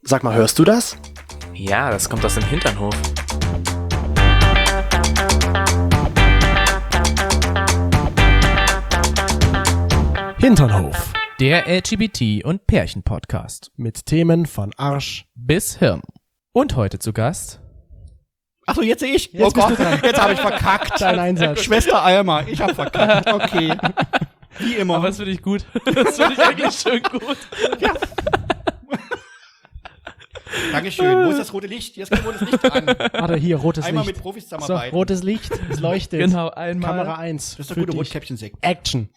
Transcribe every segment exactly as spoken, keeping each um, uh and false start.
Sag mal, hörst du das? Ja, das kommt aus dem Hinternhof. Hinternhof. Der L G B T- und Pärchen-Podcast. Mit Themen von Arsch Bis Hirn. Und heute zu Gast... Achso, jetzt sehe ich. Jetzt oh bist Gott, du dran. jetzt habe ich verkackt. Dein Einsatz. Schwester Alma, ich habe verkackt. Okay. Wie immer. Aber das finde ich gut. Das finde ich eigentlich schön gut. Ja. Dankeschön. Wo ist das rote Licht? Jetzt kommt rotes Licht an. Warte, hier, rotes Einmal Licht. mit Profis So, zusammenarbeiten. rotes Licht, es leuchtet. Genau, einmal. Kamera eins. Das ist der für gute dich. Rotkäppchen-Sekt. Action.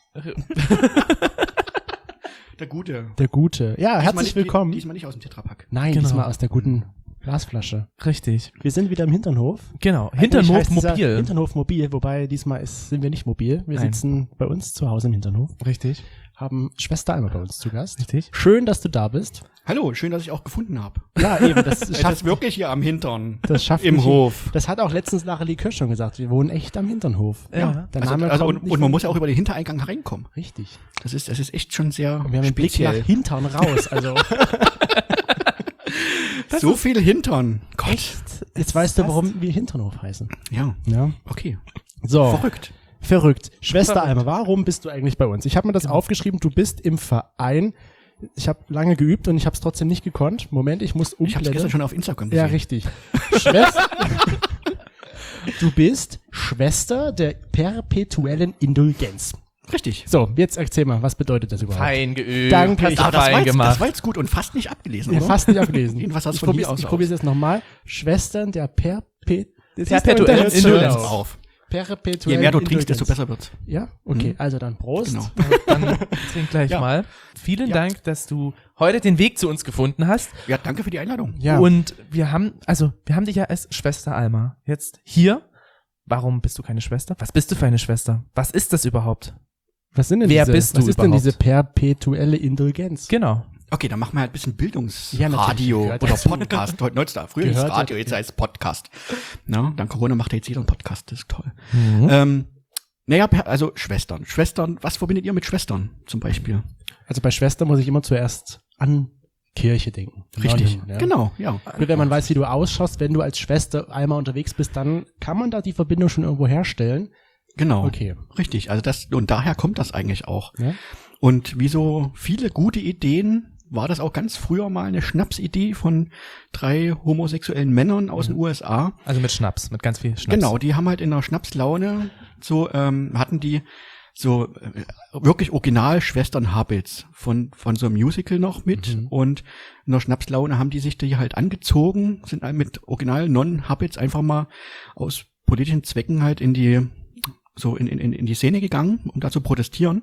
Der gute. Der Gute. Ja, Diesmal herzlich nicht, willkommen. Diesmal nicht aus dem Tetrapack. Nein, Genau. diesmal aus der guten Glasflasche. Richtig. Wir sind wieder im Hinternhof. Genau. Eigentlich Hinternhof heißt dieser mobil. Hinternhof mobil, wobei diesmal ist, sind wir nicht mobil. Wir Nein. sitzen bei uns zu Hause im Hinternhof. Richtig. Haben Schwester Alma bei uns zu Gast. Richtig. Schön, dass du da bist. Hallo, schön, dass ich auch gefunden habe. Ja, eben, das Das schafft ist wirklich hier am Hintern. Das schafft Im nicht- Hof. Das hat auch letztens Nathalie Kirsch schon gesagt. Wir wohnen echt am Hinternhof. Ja. Der Also, Name also, kommt und, nicht und man von- muss ja auch über den Hintereingang reinkommen. Richtig. Das ist, das ist echt schon sehr Und wir haben einen Blick nach speziell. Hintern raus. Also So viel Hintern. Gott. jetzt weißt du, warum wir Hinternhof heißen. Ja, Ja. okay. So. Verrückt. Verrückt. Schwester Verrückt. Alma, warum bist du eigentlich bei uns? Ich habe mir das aufgeschrieben, du bist im Verein. Ich habe lange geübt und ich habe es trotzdem nicht gekonnt. Moment, ich muss Ich habe es umblättern. gestern schon auf Instagram gesehen. Ja, richtig. Schwester. Du bist Schwester der perpetuellen Indulgenz. Richtig. So, jetzt erzähl mal, was bedeutet das überhaupt? Fein geübt. Danke. Hast Ich- du Aber das war, fein jetzt, das gemacht. war jetzt gut und fast nicht abgelesen, Ja, oder? fast nicht abgelesen. Jedenfalls hast ich du von hier probier's- aus Ich aus. probiere es jetzt nochmal. Schwestern der Perpet... Perpetuellen Hört's Indulgenz. auf. Perpetuellen Je mehr du trinkst, desto Indulgenz. besser wird's. Ja, okay, also dann Prost. Genau. Dann trink gleich Ja. mal. Vielen Ja. Dank, dass du heute den Weg zu uns gefunden hast. Ja, danke für die Einladung. Ja, Und wir haben, also, wir haben dich ja als Schwester Alma jetzt hier. Warum bist du keine Schwester? Was bist du für eine Schwester? Was ist das überhaupt? was sind denn Wer diese, bist was du ist denn überhaupt? diese perpetuelle Indulgenz? Genau. Okay, dann machen wir halt ein bisschen Ja, natürlich. Bildungsradio Gehört oder dazu. Podcast. Heute nutzt da. Früher hieß Gehört Radio, dazu. jetzt heißt Podcast. Na, dann Corona macht ja jetzt jeder einen Podcast. Das ist toll. Mhm. Ähm, naja, per- also Schwestern. Schwestern, was verbindet ihr mit Schwestern zum Beispiel? Also bei Schwester muss ich immer zuerst an Kirche denken. Richtig. Nonnen, ja. Genau, ja. Gut, wenn man weiß, wie du ausschaust, wenn du als Schwester einmal unterwegs bist, dann kann man da die Verbindung schon irgendwo herstellen. Genau. Okay. Richtig. Also das, und daher kommt das eigentlich auch. Ja? Und wie so viele gute Ideen war das auch ganz früher mal eine Schnapsidee von drei homosexuellen Männern aus den U S A. Also mit Schnaps, mit ganz viel Schnaps. Genau, die haben halt in der Schnapslaune so, ähm, hatten die so äh, wirklich original Schwestern-Habits von, von so einem Musical noch mit. Mhm. Und in der Schnapslaune haben die sich die halt angezogen, sind halt mit original Non-Habits einfach mal aus politischen Zwecken halt in die, so in, in, in die Szene gegangen, um da zu protestieren.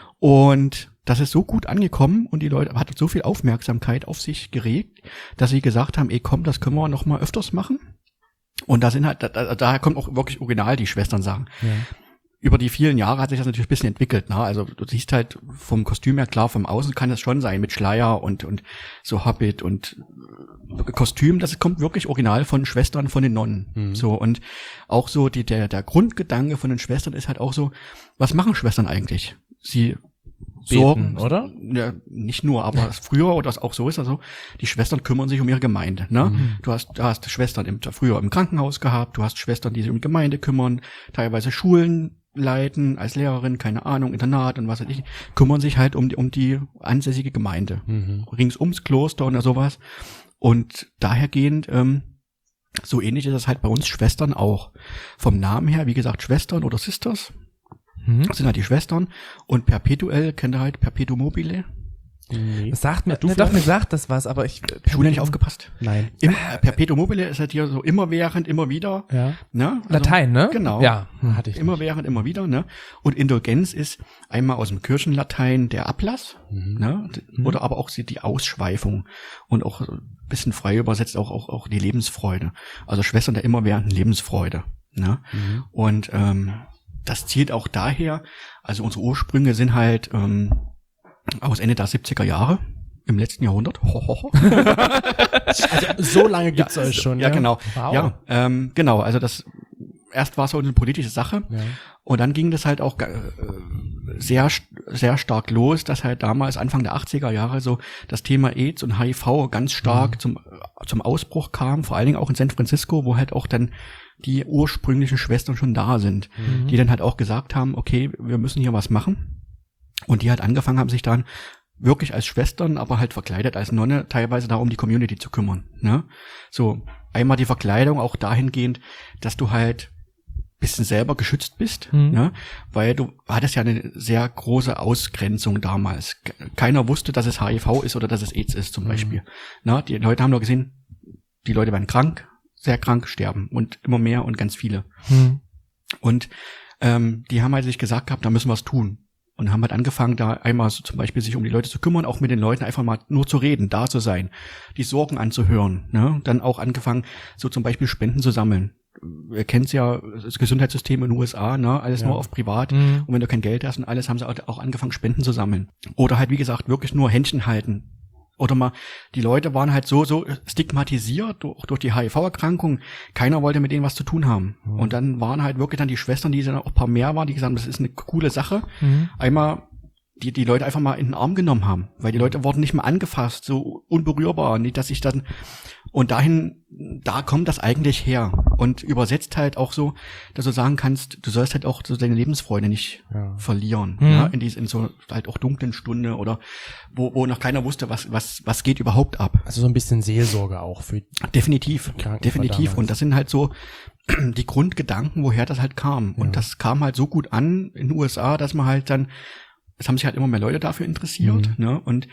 Und das ist so gut angekommen und die Leute hat so viel Aufmerksamkeit auf sich geregt, dass sie gesagt haben, ey komm, das können wir noch mal öfters machen. Und da sind halt, da, da, daher kommt auch wirklich original die Schwestern-Sachen. Ja. Über die vielen Jahre hat sich das natürlich ein bisschen entwickelt, ne? Also du siehst halt vom Kostüm her, klar, vom Außen kann das schon sein, mit Schleier und, und so Hobbit und äh, Kostüm, das kommt wirklich original von Schwestern, von den Nonnen. Mhm. So, und auch so die, der, der Grundgedanke von den Schwestern ist halt auch so, was machen Schwestern eigentlich? Sie Beten, sorgen, oder? Ja, nicht nur, aber früher oder das auch so ist, also die Schwestern kümmern sich um ihre Gemeinde, ne? Mhm. Du hast, du hast Schwestern im, früher im Krankenhaus gehabt, du hast Schwestern, die sich um die Gemeinde kümmern, teilweise Schulen leiten, als Lehrerin, keine Ahnung, Internat und was weiß ich, kümmern sich halt um die, um die ansässige Gemeinde. Mhm. Rings ums Kloster und sowas. Und dahergehend, ähm, so ähnlich ist das halt bei uns Schwestern auch. Vom Namen her, wie gesagt, Schwestern oder Sisters. Mhm. Das sind halt die Schwestern. Und perpetuell kennt ihr halt Perpetuum mobile. Nee. Das sagt mir, Du ne, doch, vielleicht? mir sagt das was, aber ich... Schule nicht aufgepasst. Nein. Im, Perpetuum mobile ist halt hier so immerwährend, immer wieder. Ja. Ne? Also, Latein, ne? Genau. Ja. Hm, hatte ich Immer während, immer wieder, ne? Und Indulgenz ist einmal aus dem Kirchenlatein der Ablass, Mhm. ne? Oder aber auch die Ausschweifung und auch ein bisschen frei übersetzt auch, auch, auch die Lebensfreude. Also Schwestern der immerwährenden Lebensfreude, ne? Mhm. Und, ähm, das zielt auch daher, also unsere Ursprünge sind halt, ähm, aus Ende der siebziger Jahre. Im letzten Jahrhundert. Also so lange gibt's ja, euch schon, ja, ja? genau. Wow. Ja, ähm, genau. Also das erst war es so eine politische Sache Ja. und dann ging das halt auch äh, sehr st- sehr stark los, dass halt damals Anfang der achtziger Jahre so das Thema AIDS und H I V ganz stark mhm. zum zum Ausbruch kam, vor allen Dingen auch in San Francisco, wo halt auch dann die ursprünglichen Schwestern schon da sind, mhm. die dann halt auch gesagt haben, okay, wir müssen hier was machen. Und die halt angefangen haben, sich dann wirklich als Schwestern, aber halt verkleidet als Nonne, teilweise da um die Community zu kümmern. Ne? So, einmal die Verkleidung auch dahingehend, dass du halt bisschen selber geschützt bist, mhm. ne? Weil du hattest ja eine sehr große Ausgrenzung damals. Keiner wusste, dass es H I V ist oder dass es AIDS ist zum mhm. Beispiel. Na, die Leute haben nur gesehen, die Leute werden krank, sehr krank, sterben und immer mehr und ganz viele. Mhm. Und ähm, die haben halt sich gesagt gehabt, da müssen wir was tun. Und haben halt angefangen, da einmal so zum Beispiel sich um die Leute zu kümmern, auch mit den Leuten einfach mal nur zu reden, da zu sein, die Sorgen anzuhören. Ne? Dann auch angefangen, so zum Beispiel Spenden zu sammeln. Ihr kennt ja das Gesundheitssystem in den U S A, ne? Alles ja. nur auf privat. Mhm. Und wenn du kein Geld hast und alles, haben sie auch angefangen, Spenden zu sammeln. Oder halt, wie gesagt, wirklich nur Händchen halten. Oder mal, die Leute waren halt so, so stigmatisiert durch, durch die H I V-Erkrankung. Keiner wollte mit denen was zu tun haben. Mhm. Und dann waren halt wirklich dann die Schwestern, die dann auch ein paar mehr waren, die gesagt haben, das ist eine coole Sache. Mhm. Einmal die die Leute einfach mal in den Arm genommen haben, weil die Leute wurden nicht mehr angefasst, so unberührbar, nicht, dass ich dann, und dahin, da kommt das eigentlich her und übersetzt halt auch so, dass du sagen kannst, du sollst halt auch so deine Lebensfreude nicht ja. verlieren, mhm. ja, in dies, in so halt auch dunklen Stunde oder wo wo noch keiner wusste, was was was geht überhaupt ab. Also so ein bisschen Seelsorge auch für definitiv, definitiv und das sind halt so die Grundgedanken, woher das halt kam ja. und das kam halt so gut an in den U S A, dass man halt dann es haben sich halt immer mehr Leute dafür interessiert, mhm. ne? Und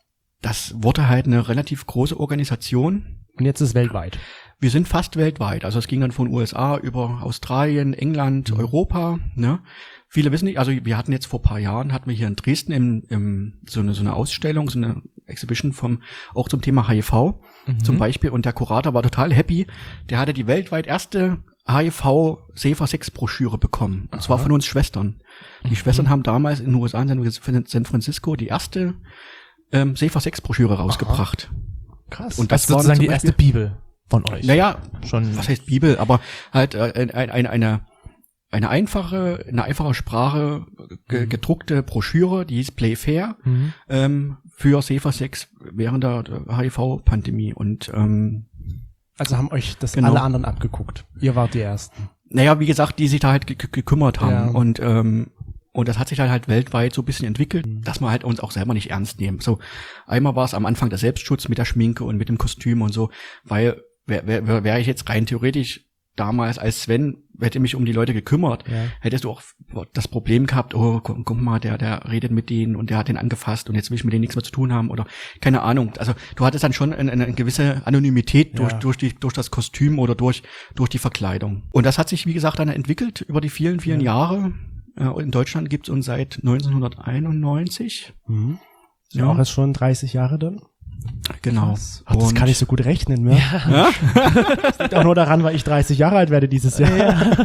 das wurde halt eine relativ große Organisation. Und jetzt ist weltweit. Wir sind fast weltweit. Also es ging dann von U S A über Australien, England, mhm. Europa, ne? Viele wissen nicht, also wir hatten jetzt vor ein paar Jahren, hatten wir hier in Dresden im, im, so eine, so eine Ausstellung, so eine Exhibition vom, auch zum Thema H I V mhm. zum Beispiel. Und der Kurator war total happy. Der hatte die weltweit erste H I V Safer Sex Broschüre bekommen. Und Aha. zwar von uns Schwestern. Die mhm. Schwestern haben damals in den U S A, in San Francisco, die erste ähm, Safer Sex Broschüre rausgebracht. Aha. Krass. Und das, das war sozusagen die erste Bibel von euch. Naja, schon. Was heißt Bibel? Aber halt äh, eine, eine, eine, eine einfache, eine einfache Sprache ge- gedruckte Broschüre, die hieß Play Fair, mhm. ähm, für Safer Sex während der, der H I V-Pandemie. Und ähm, also haben euch das genau. alle anderen abgeguckt. Ihr wart die Ersten. Naja, wie gesagt, die sich da halt ge- gekümmert haben. Ja. Und ähm, und das hat sich dann halt weltweit so ein bisschen entwickelt, mhm. dass wir halt uns auch selber nicht ernst nehmen. So, einmal war es am Anfang der Selbstschutz mit der Schminke und mit dem Kostüm und so, weil wäre wär, wär ich jetzt rein theoretisch damals als Sven, hätte mich um die Leute gekümmert, ja. hättest du auch das Problem gehabt, oh, guck, guck mal, der der redet mit denen und der hat den angefasst und jetzt will ich mit denen nichts mehr zu tun haben oder keine Ahnung. Also du hattest dann schon eine, eine gewisse Anonymität durch ja. durch die durch das Kostüm oder durch durch die Verkleidung. Und das hat sich, wie gesagt, dann entwickelt über die vielen, vielen ja. Jahre. In Deutschland gibt's uns seit neunzehnhunderteinundneunzig. Mhm. Ja, auch erst schon dreißig Jahre dann. Genau. Ach, das kann ich so gut rechnen, ne? Ja. Das liegt auch nur daran, weil ich dreißig Jahre alt werde dieses Jahr. Ja.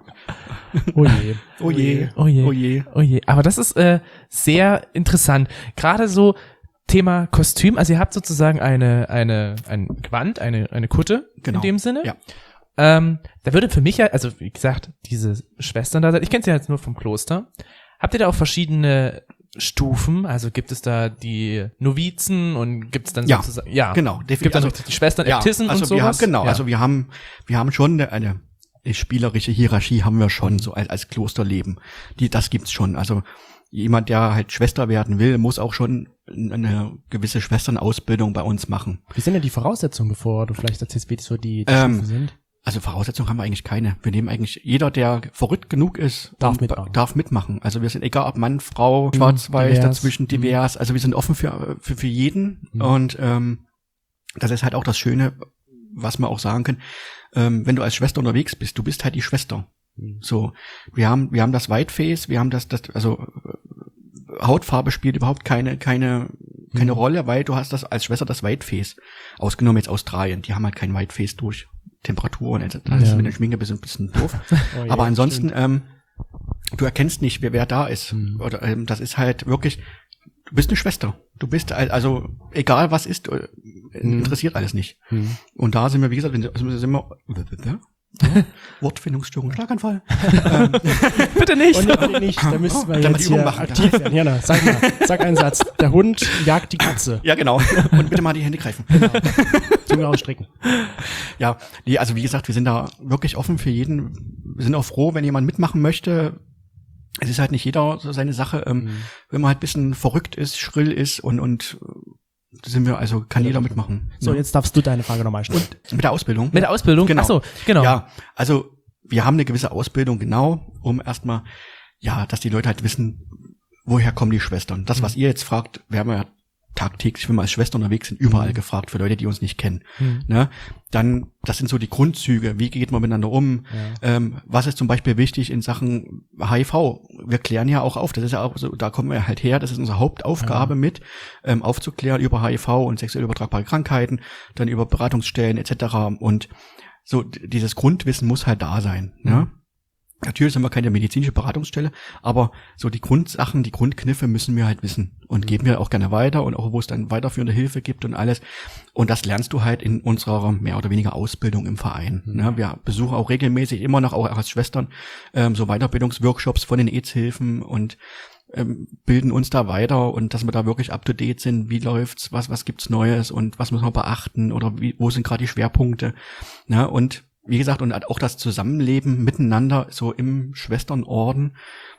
Oh je. Oh je. Oh je. Oh je. Oh je. Aber das ist äh, sehr interessant. Gerade so Thema Kostüm. Also ihr habt sozusagen eine eine ein Gewand, eine eine Kutte genau. in dem Sinne. Ja. Ähm, da würde für mich ja, also wie gesagt, diese Schwestern da, ich kenne sie ja jetzt nur vom Kloster. Habt ihr da auch verschiedene Stufen? Also gibt es da die Novizen und gibt es dann ja, sozusagen, ja, genau, definitiv. Gibt es also die Schwestern, ja, Äbtissen also und sowas? Wir haben, genau, ja. also wir haben, wir haben schon eine, eine spielerische Hierarchie haben wir schon, so als, als Klosterleben. Die, das gibt's schon. Also jemand, der halt Schwester werden will, muss auch schon eine gewisse Schwesternausbildung bei uns machen. Wie sind denn die Voraussetzungen, bevor du vielleicht erzählst, wie so die, die ähm, Stufen sind? Also Voraussetzungen haben wir eigentlich keine. Wir nehmen eigentlich, jeder, der verrückt genug ist, darf mitmachen. darf mitmachen. Also wir sind egal ob Mann, Frau, schwarz-weiß, divers. dazwischen divers. Also wir sind offen für für, für jeden. Mhm. Und ähm, das ist halt auch das Schöne, was wir auch sagen können. Ähm, wenn du als Schwester unterwegs bist, du bist halt die Schwester. Mhm. So, wir haben wir haben das Whiteface, wir haben das das also Hautfarbe spielt überhaupt keine keine keine mhm. Rolle, weil du hast das als Schwester das Whiteface. Ausgenommen jetzt Australien, die haben halt kein Whiteface durch Temperatur und das ist ja. mit der Schminke ein bisschen, ein bisschen doof. Oh, ja, aber ansonsten, ähm, du erkennst nicht, wer, wer da ist. Mhm. Oder ähm, das ist halt wirklich, du bist eine Schwester. Du bist, also egal was ist, interessiert alles nicht. Mhm. Und da sind wir, wie gesagt, also sind wir, Ja. Wortfindungsstörung, Schlaganfall. ähm, Bitte nicht. Und bitte nicht, da müssen wir Oh, dann jetzt die hier Übung machen. aktiv werden. Jana, sag mal, sag einen Satz. Der Hund jagt die Katze. ja, genau. Und bitte mal die Hände greifen. Zunge ausstrecken. Ja, nee, also wie gesagt, wir sind da wirklich offen für jeden. Wir sind auch froh, wenn jemand mitmachen möchte. Es ist halt nicht jeder so seine Sache. Ähm, Mhm. Wenn man halt ein bisschen verrückt ist, schrill ist und und äh, sind wir, also kann jeder mitmachen. So, Ja. jetzt darfst du deine Frage nochmal stellen. Und mit der Ausbildung. Mit der Ausbildung? Genau. Ach so, genau. Ja, also wir haben eine gewisse Ausbildung, genau, um erstmal, ja, dass die Leute halt wissen, woher kommen die Schwestern. Das, was ihr jetzt fragt, wir haben ja tagtäglich, wenn wir als Schwester unterwegs sind, überall gefragt für Leute, die uns nicht kennen. Mhm. Ne? Dann, das sind so die Grundzüge. Wie geht man miteinander um? Ja. Ähm, was ist zum Beispiel wichtig in Sachen H I V? Wir klären ja auch auf. Das ist ja auch so, da kommen wir halt her. Das ist unsere Hauptaufgabe Ja. mit, ähm, aufzuklären über H I V und sexuell übertragbare Krankheiten, dann über Beratungsstellen et cetera. Und so d- dieses Grundwissen muss halt da sein. Mhm. Ne? Natürlich sind wir keine medizinische Beratungsstelle, aber so die Grundsachen, die Grundkniffe müssen wir halt wissen und geben wir auch gerne weiter und auch wo es dann weiterführende Hilfe gibt und alles. Und das lernst du halt in unserer mehr oder weniger Ausbildung im Verein. Mhm. Ne? Wir besuchen auch regelmäßig immer noch auch als Schwestern ähm, so Weiterbildungsworkshops von den AIDS-Hilfen und ähm, bilden uns da weiter und dass wir da wirklich up to date sind. Wie läuft's? Was was gibt's Neues und was müssen wir beachten oder wie, wo sind gerade die Schwerpunkte? Ne? Und wie gesagt, und auch das Zusammenleben miteinander so im Schwesternorden,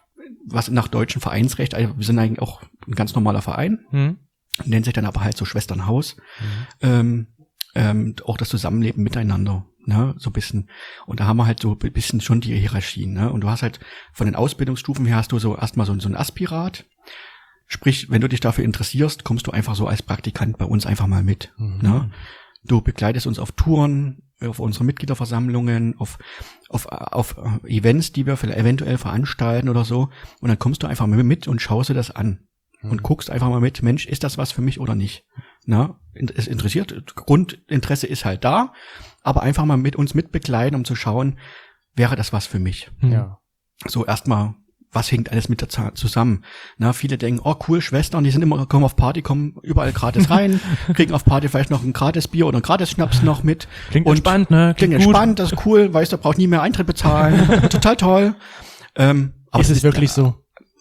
was nach deutschem Vereinsrecht, also wir sind eigentlich auch ein ganz normaler Verein, Hm? nennt sich dann aber halt so Schwesternhaus, Mhm. ähm, ähm, auch das Zusammenleben miteinander, ne, so ein bisschen. Und da haben wir halt so ein bisschen schon die Hierarchien, ne, und du hast halt von den Ausbildungsstufen her hast du so erstmal so, so ein Aspirat, sprich, wenn du dich dafür interessierst, kommst du einfach so als Praktikant bei uns einfach mal mit, Mhm. ne. Du begleitest uns auf Touren, auf unsere Mitgliederversammlungen, auf, auf, auf Events, die wir vielleicht eventuell veranstalten oder so. Und dann kommst du einfach mal mit und schaust dir das an. Und guckst einfach mal mit, Mensch, ist das was für mich oder nicht? Na, es interessiert, Grundinteresse ist halt da, aber einfach mal mit uns mitbegleiten, um zu schauen, wäre das was für mich? Ja. So erstmal, was hängt alles mit der zusammen? Na, viele denken, oh cool, Schwestern, die sind immer, kommen auf Party, kommen überall gratis rein, kriegen auf Party vielleicht noch ein gratis Bier oder ein gratis Schnaps noch mit. Klingt Und entspannt, ne? Klingt gut. entspannt, das ist cool, weißt du, braucht nie mehr Eintritt bezahlen, total toll. Ähm, aber Ist es wirklich so?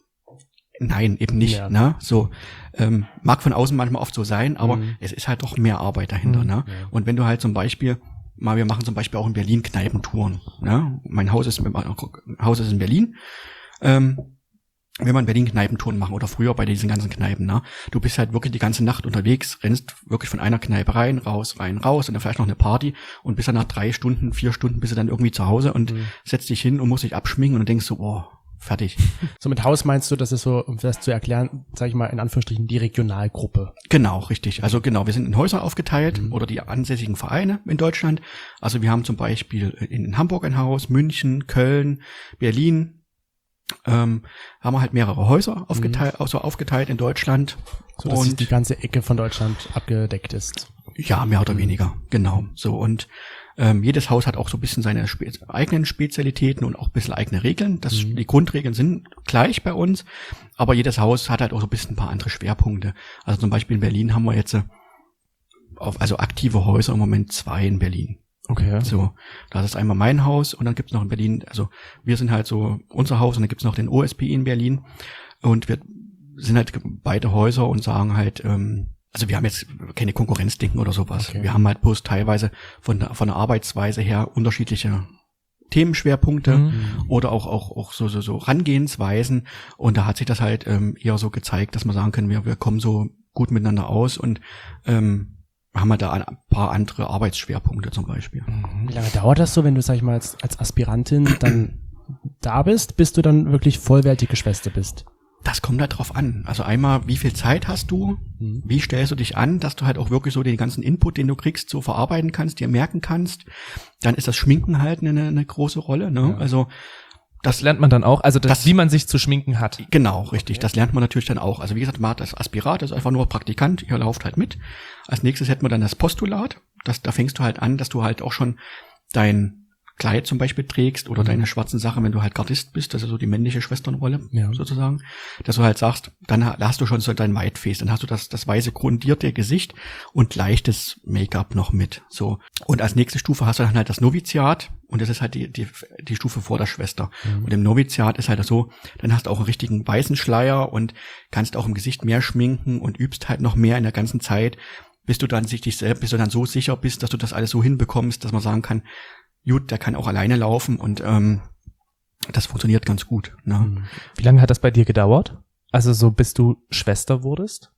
Nein, eben nicht. Ja. Ne? So ähm, mag von außen manchmal oft so sein, aber Mhm. es ist halt doch mehr Arbeit dahinter. Mhm. Ne? Ja. Und wenn du halt zum Beispiel, mal wir machen zum Beispiel auch in Berlin Kneipentouren. Ne? Mein Haus ist, mein Haus ist in Berlin. Ähm, wenn man in Berlin Kneipentouren machen oder früher bei diesen ganzen Kneipen, ne? Du bist halt wirklich die ganze Nacht unterwegs, rennst wirklich von einer Kneipe rein, raus, rein, raus und dann vielleicht noch eine Party und bist dann nach drei Stunden, vier Stunden bist du dann irgendwie zu Hause und Mhm. setzt dich hin und musst dich abschminken und dann denkst du, oh, fertig. So mit Haus meinst du, das ist so, um das zu erklären, sag ich mal in Anführungsstrichen, die Regionalgruppe. Genau, richtig. Also genau, wir sind in Häuser aufgeteilt Mhm. oder die ansässigen Vereine in Deutschland. Also wir haben zum Beispiel in Hamburg ein Haus, München, Köln, Berlin. Ähm, haben wir halt mehrere Häuser aufgeteilt, also aufgeteilt in Deutschland. So dass sich Und die ganze Ecke von Deutschland abgedeckt ist. ja, mehr oder weniger, genau. So und ähm, jedes Haus hat auch so ein bisschen seine spe eigenen Spezialitäten und auch ein bisschen eigene Regeln. Das, Mhm. Die Grundregeln sind gleich bei uns, aber jedes Haus hat halt auch so ein bisschen ein paar andere Schwerpunkte. Also zum Beispiel in Berlin haben wir jetzt äh, auf, also aktive Häuser im Moment zwei in Berlin. Okay. So, das ist einmal mein Haus und dann gibt's noch in Berlin, also wir sind halt so unser Haus und dann gibt's noch den O S P I in Berlin und wir sind halt beide Häuser und sagen halt, ähm, also wir haben jetzt keine Konkurrenzdenken oder sowas. Okay. Wir haben halt bloß teilweise von der, von der Arbeitsweise her unterschiedliche Themenschwerpunkte Mhm. oder auch auch auch so so so Rangehensweisen und da hat sich das halt ähm, eher so gezeigt, dass wir sagen können, wir wir kommen so gut miteinander aus und ähm, haben wir da ein paar andere Arbeitsschwerpunkte zum Beispiel. Wie lange dauert das so, wenn du, sag ich mal, als, als Aspirantin dann da bist, bis du dann wirklich vollwertige Schwester bist? Das kommt halt drauf an. Also einmal, wie viel Zeit hast du? Mhm. Wie stellst du dich an, dass du halt auch wirklich so den ganzen Input, den du kriegst, so verarbeiten kannst, dir merken kannst? Dann ist das Schminken halt eine, eine große Rolle. Ne? Ja. Also Das lernt man dann auch, also das, Das- wie man sich zu schminken hat. genau, richtig. Das lernt man natürlich dann auch. Also wie gesagt, man hat das Aspirat, das ist einfach nur Praktikant, ihr lauft halt mit. Als nächstes hätten wir dann das Postulat. Das, da fängst du halt an, dass du halt auch schon dein Kleid zum Beispiel trägst oder Mhm. deine schwarzen Sachen, wenn du halt Gardist bist, das ist so die männliche Schwesternrolle Ja. sozusagen, dass du halt sagst, dann ha- hast du schon so dein Whiteface, dann hast du das das weiße grundierte Gesicht und leichtes Make-up noch mit, so. Und als nächste Stufe hast du dann halt das Noviziat Und das ist halt die, die, die Stufe vor der Schwester. Mhm. Und im Noviziat ist halt so, dann hast du auch einen richtigen weißen Schleier und kannst auch im Gesicht mehr schminken und übst halt noch mehr in der ganzen Zeit, bis du dann sich dich selbst, bis du dann so sicher bist, dass du das alles so hinbekommst, dass man sagen kann, gut, der kann auch alleine laufen und ähm, das funktioniert ganz gut. Ne? Wie lange hat das bei dir gedauert? Also so, bis du Schwester wurdest?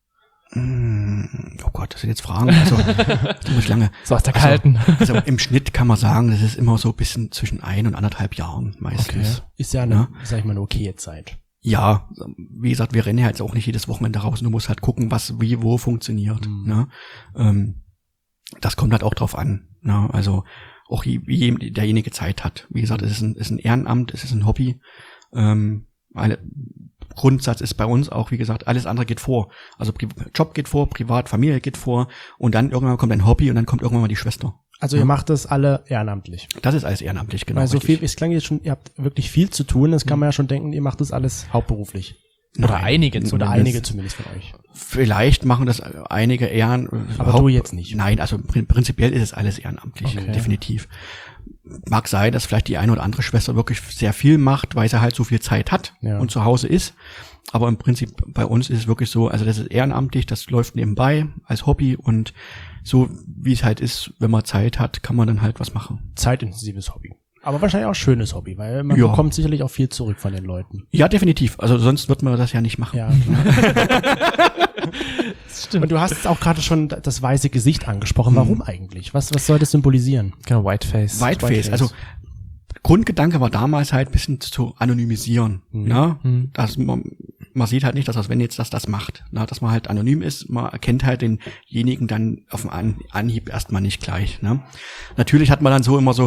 Oh Gott, das sind jetzt Fragen. Also, das muss lange. So aus der Kalten. Also, also im Schnitt kann man sagen, das ist immer so ein bisschen zwischen ein und anderthalb Jahren meistens. Okay. Ist ja eine, ja. sag ich mal, eine okaye Zeit. Ja, wie gesagt, wir rennen ja jetzt auch nicht jedes Wochenende raus. Du musst halt gucken, was wie wo funktioniert. Mhm. Ne? Ähm, das kommt halt auch drauf an. Ne? Also auch wie, wie derjenige Zeit hat. Wie gesagt, es ist ein, ist ein Ehrenamt, es ist ein Hobby. Ähm, alle, Grundsatz ist bei uns auch, wie gesagt, alles andere geht vor. Also Job geht vor, Privat, Familie geht vor und dann irgendwann kommt ein Hobby und dann kommt irgendwann mal die Schwester. Also ja. Ihr macht das alle ehrenamtlich? Das ist alles ehrenamtlich, genau. Weil so viel, es klang jetzt schon, ihr habt wirklich viel zu tun, das kann man ja schon denken, ihr macht das alles hauptberuflich. Oder Nein, einige zumindest. Oder einige zumindest von euch. Vielleicht machen das einige Ehren. Aber du jetzt nicht. Nein, also prinzipiell ist es alles ehrenamtlich, okay. Definitiv. Mag sein, dass vielleicht die eine oder andere Schwester wirklich sehr viel macht, weil sie halt so viel Zeit hat ja. und zu Hause ist. Aber im Prinzip bei uns ist es wirklich so, also das ist ehrenamtlich, das läuft nebenbei als Hobby und so wie es halt ist, wenn man Zeit hat, kann man dann halt was machen. Zeitintensives Hobby. Aber wahrscheinlich auch schönes Hobby, weil man ja. bekommt sicherlich auch viel zurück von den Leuten. Ja, definitiv. Also sonst wird man das ja nicht machen. Ja, klar. Das stimmt. Und du hast auch gerade schon das weiße Gesicht angesprochen. Warum mhm. eigentlich? Was, was soll das symbolisieren? Genau, Whiteface. Whiteface. Whiteface. Also Grundgedanke war damals halt ein bisschen zu anonymisieren. Mhm. Ne? Mhm. Dass man, man sieht halt nicht, dass das, wenn jetzt das das macht, ne? Dass man halt anonym ist, man erkennt halt denjenigen dann auf dem Anhieb erstmal nicht gleich. Ne? Natürlich hat man dann so immer so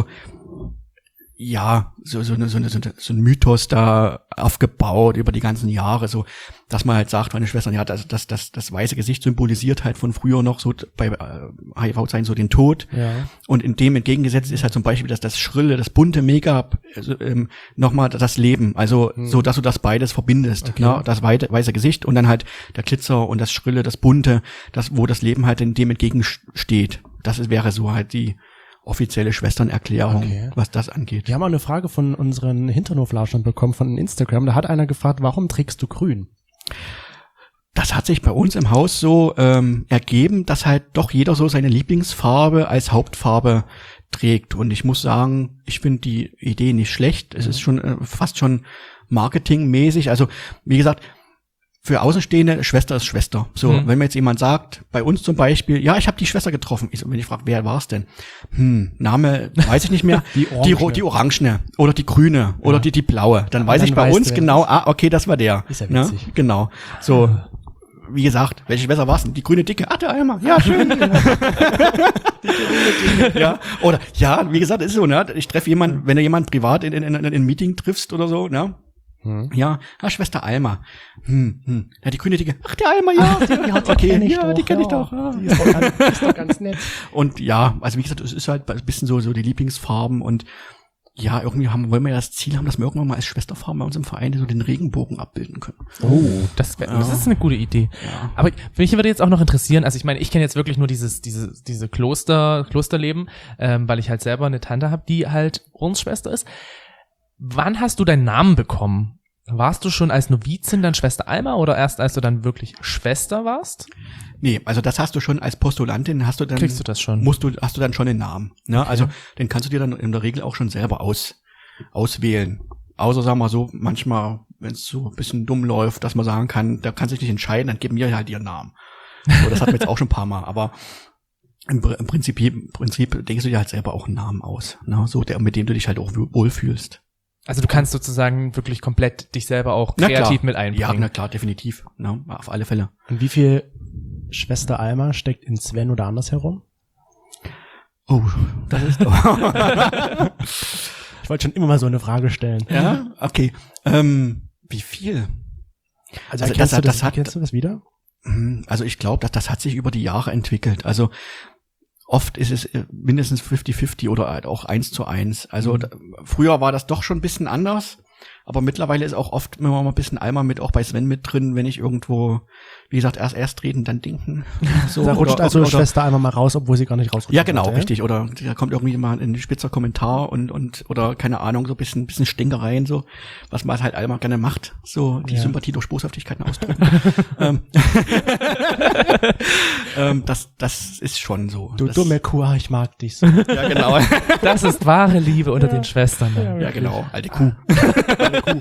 ja, so, so, eine, so, eine, so ein Mythos da aufgebaut über die ganzen Jahre, so, dass man halt sagt, meine Schwestern, ja, das, das, das, das weiße Gesicht symbolisiert halt von früher noch so bei äh, H I V-Zeiten so den Tod. Ja. Und in dem entgegengesetzt ist halt zum Beispiel, dass das Schrille, das bunte Make-up, also, ähm, nochmal das Leben, also hm. so, dass du das beides verbindest, okay. Ne? Das weite, weiße Gesicht und dann halt der Glitzer und das Schrille, das bunte, das, wo das Leben halt in dem entgegensteht. Das ist, wäre so halt die offizielle Schwesternerklärung, okay. was das angeht. Wir haben auch eine Frage von unseren Hinternhoflauschern bekommen von Instagram. Da hat einer gefragt, warum trägst du grün? Das hat sich bei uns im Haus so ähm, ergeben, dass halt doch jeder so seine Lieblingsfarbe als Hauptfarbe trägt. Und ich muss sagen, ich finde die Idee nicht schlecht. Es mhm. ist schon äh, fast schon marketingmäßig. Also wie gesagt, für Außenstehende, Schwester ist Schwester. So, mhm. wenn mir jetzt jemand sagt, bei uns zum Beispiel, ja, ich habe die Schwester getroffen. Ich, wenn ich frage, wer war es denn? Hm, Name, weiß ich nicht mehr. die, Orangene. die, die Orangene oder die Grüne ja. oder die, die Blaue. Dann Aber weiß dann ich bei uns genau, ah, okay, das war der. Ist ja witzig. Ne? Genau. So, wie gesagt, welche Schwester war es denn? Die grüne Dicke. Ah, der Eimer. Ja, schön. die grüne Dicke. Ja, oder, ja, wie gesagt, ist so, ne? Ich treffe jemanden, wenn du jemanden privat in, in, in, in ein Meeting triffst oder so, ne? Hm. Ja, ah, Schwester Alma. Hm, hm. Ja, die grüne Dicke. Ach, der Alma, ja. Die, die hat okay, die ja, die kenne ich doch. Ja. Die ist doch, ganz, ist doch ganz nett. Und ja, also wie gesagt, es ist halt ein bisschen so so die Lieblingsfarben und ja, irgendwie haben wollen wir ja das Ziel haben, dass wir irgendwann mal als Schwesterfarben bei uns im Verein so den Regenbogen abbilden können. Oh, das, wär, das ist eine gute Idee. Ja. Aber mich würde jetzt auch noch interessieren, also ich meine, ich kenne jetzt wirklich nur dieses diese diese Kloster Klosterleben, ähm, weil ich halt selber eine Tante habe, die halt Ordensschwester ist. Wann hast du deinen Namen bekommen? Warst du schon als Novizin dann Schwester Alma oder erst als du dann wirklich Schwester warst? Nee, also das hast du schon als Postulantin, hast du dann kriegst du das schon. Musst du hast du dann schon den Namen, ne? Okay. Also den kannst du dir dann in der Regel auch schon selber aus auswählen. Außer sagen wir so, manchmal, wenn es so ein bisschen dumm läuft, dass man sagen kann, da kannst du dich nicht entscheiden, dann gib mir halt ihren Namen. So, das hatten wir jetzt auch schon ein paar Mal, aber im, im Prinzip im Prinzip denkst du dir halt selber auch einen Namen aus, ne? So der mit dem du dich halt auch wohlfühlst. Also du kannst sozusagen wirklich komplett dich selber auch kreativ mit einbringen. Ja, na klar, definitiv. Ne? Auf alle Fälle. Und wie viel Schwester Alma steckt in Sven oder andersherum? Oh, das ist doch. Ich wollte schon immer mal so eine Frage stellen. Ja, okay. Ähm, wie viel? Also, also das, du das, das hat, kennst du das wieder? Also ich glaube, dass das hat sich über die Jahre entwickelt. Also oft ist es mindestens fünfzig fünfzig oder halt auch eins zu eins. Also mhm. da, früher war das doch schon ein bisschen anders. Aber mittlerweile ist auch oft immer mal ein bisschen Alma mit, auch bei Sven mit drin, wenn ich irgendwo, wie gesagt, erst erst reden, dann denken. So, da rutscht oder, also oder, Schwester einmal mal raus, obwohl sie gar nicht rausrutscht. Ja, genau, wollte, richtig. Oder da kommt irgendwie mal ein spitzer Kommentar und, und, oder keine Ahnung, so ein bisschen, bisschen Stinkereien, so, was man halt Alma gerne macht. So, die ja. Sympathie durch Boshaftigkeiten ausdrücken. ähm, ähm, das, das ist schon so. Du das, dumme Kuh, ich mag dich so. Ja, genau. Das ist wahre Liebe unter ja. den Schwestern. Ja, ja, genau. Alte Kuh. Alte Kuh.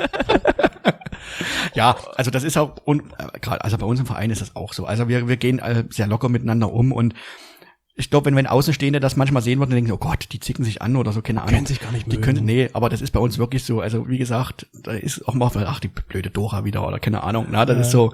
Ja, also das ist auch, und äh, gerade, also bei uns im Verein ist das auch so. Also wir, wir gehen äh, sehr locker miteinander um und ich glaube, wenn wenn Außenstehende das manchmal sehen würden, dann denken sie, oh Gott, die zicken sich an oder so, keine Ahnung. Die können sich gar nicht mögen. Die können, nee, aber das ist bei uns wirklich so. Also wie gesagt, da ist auch mal, ach, die blöde Dora wieder oder keine Ahnung. Na, das ja. ist so.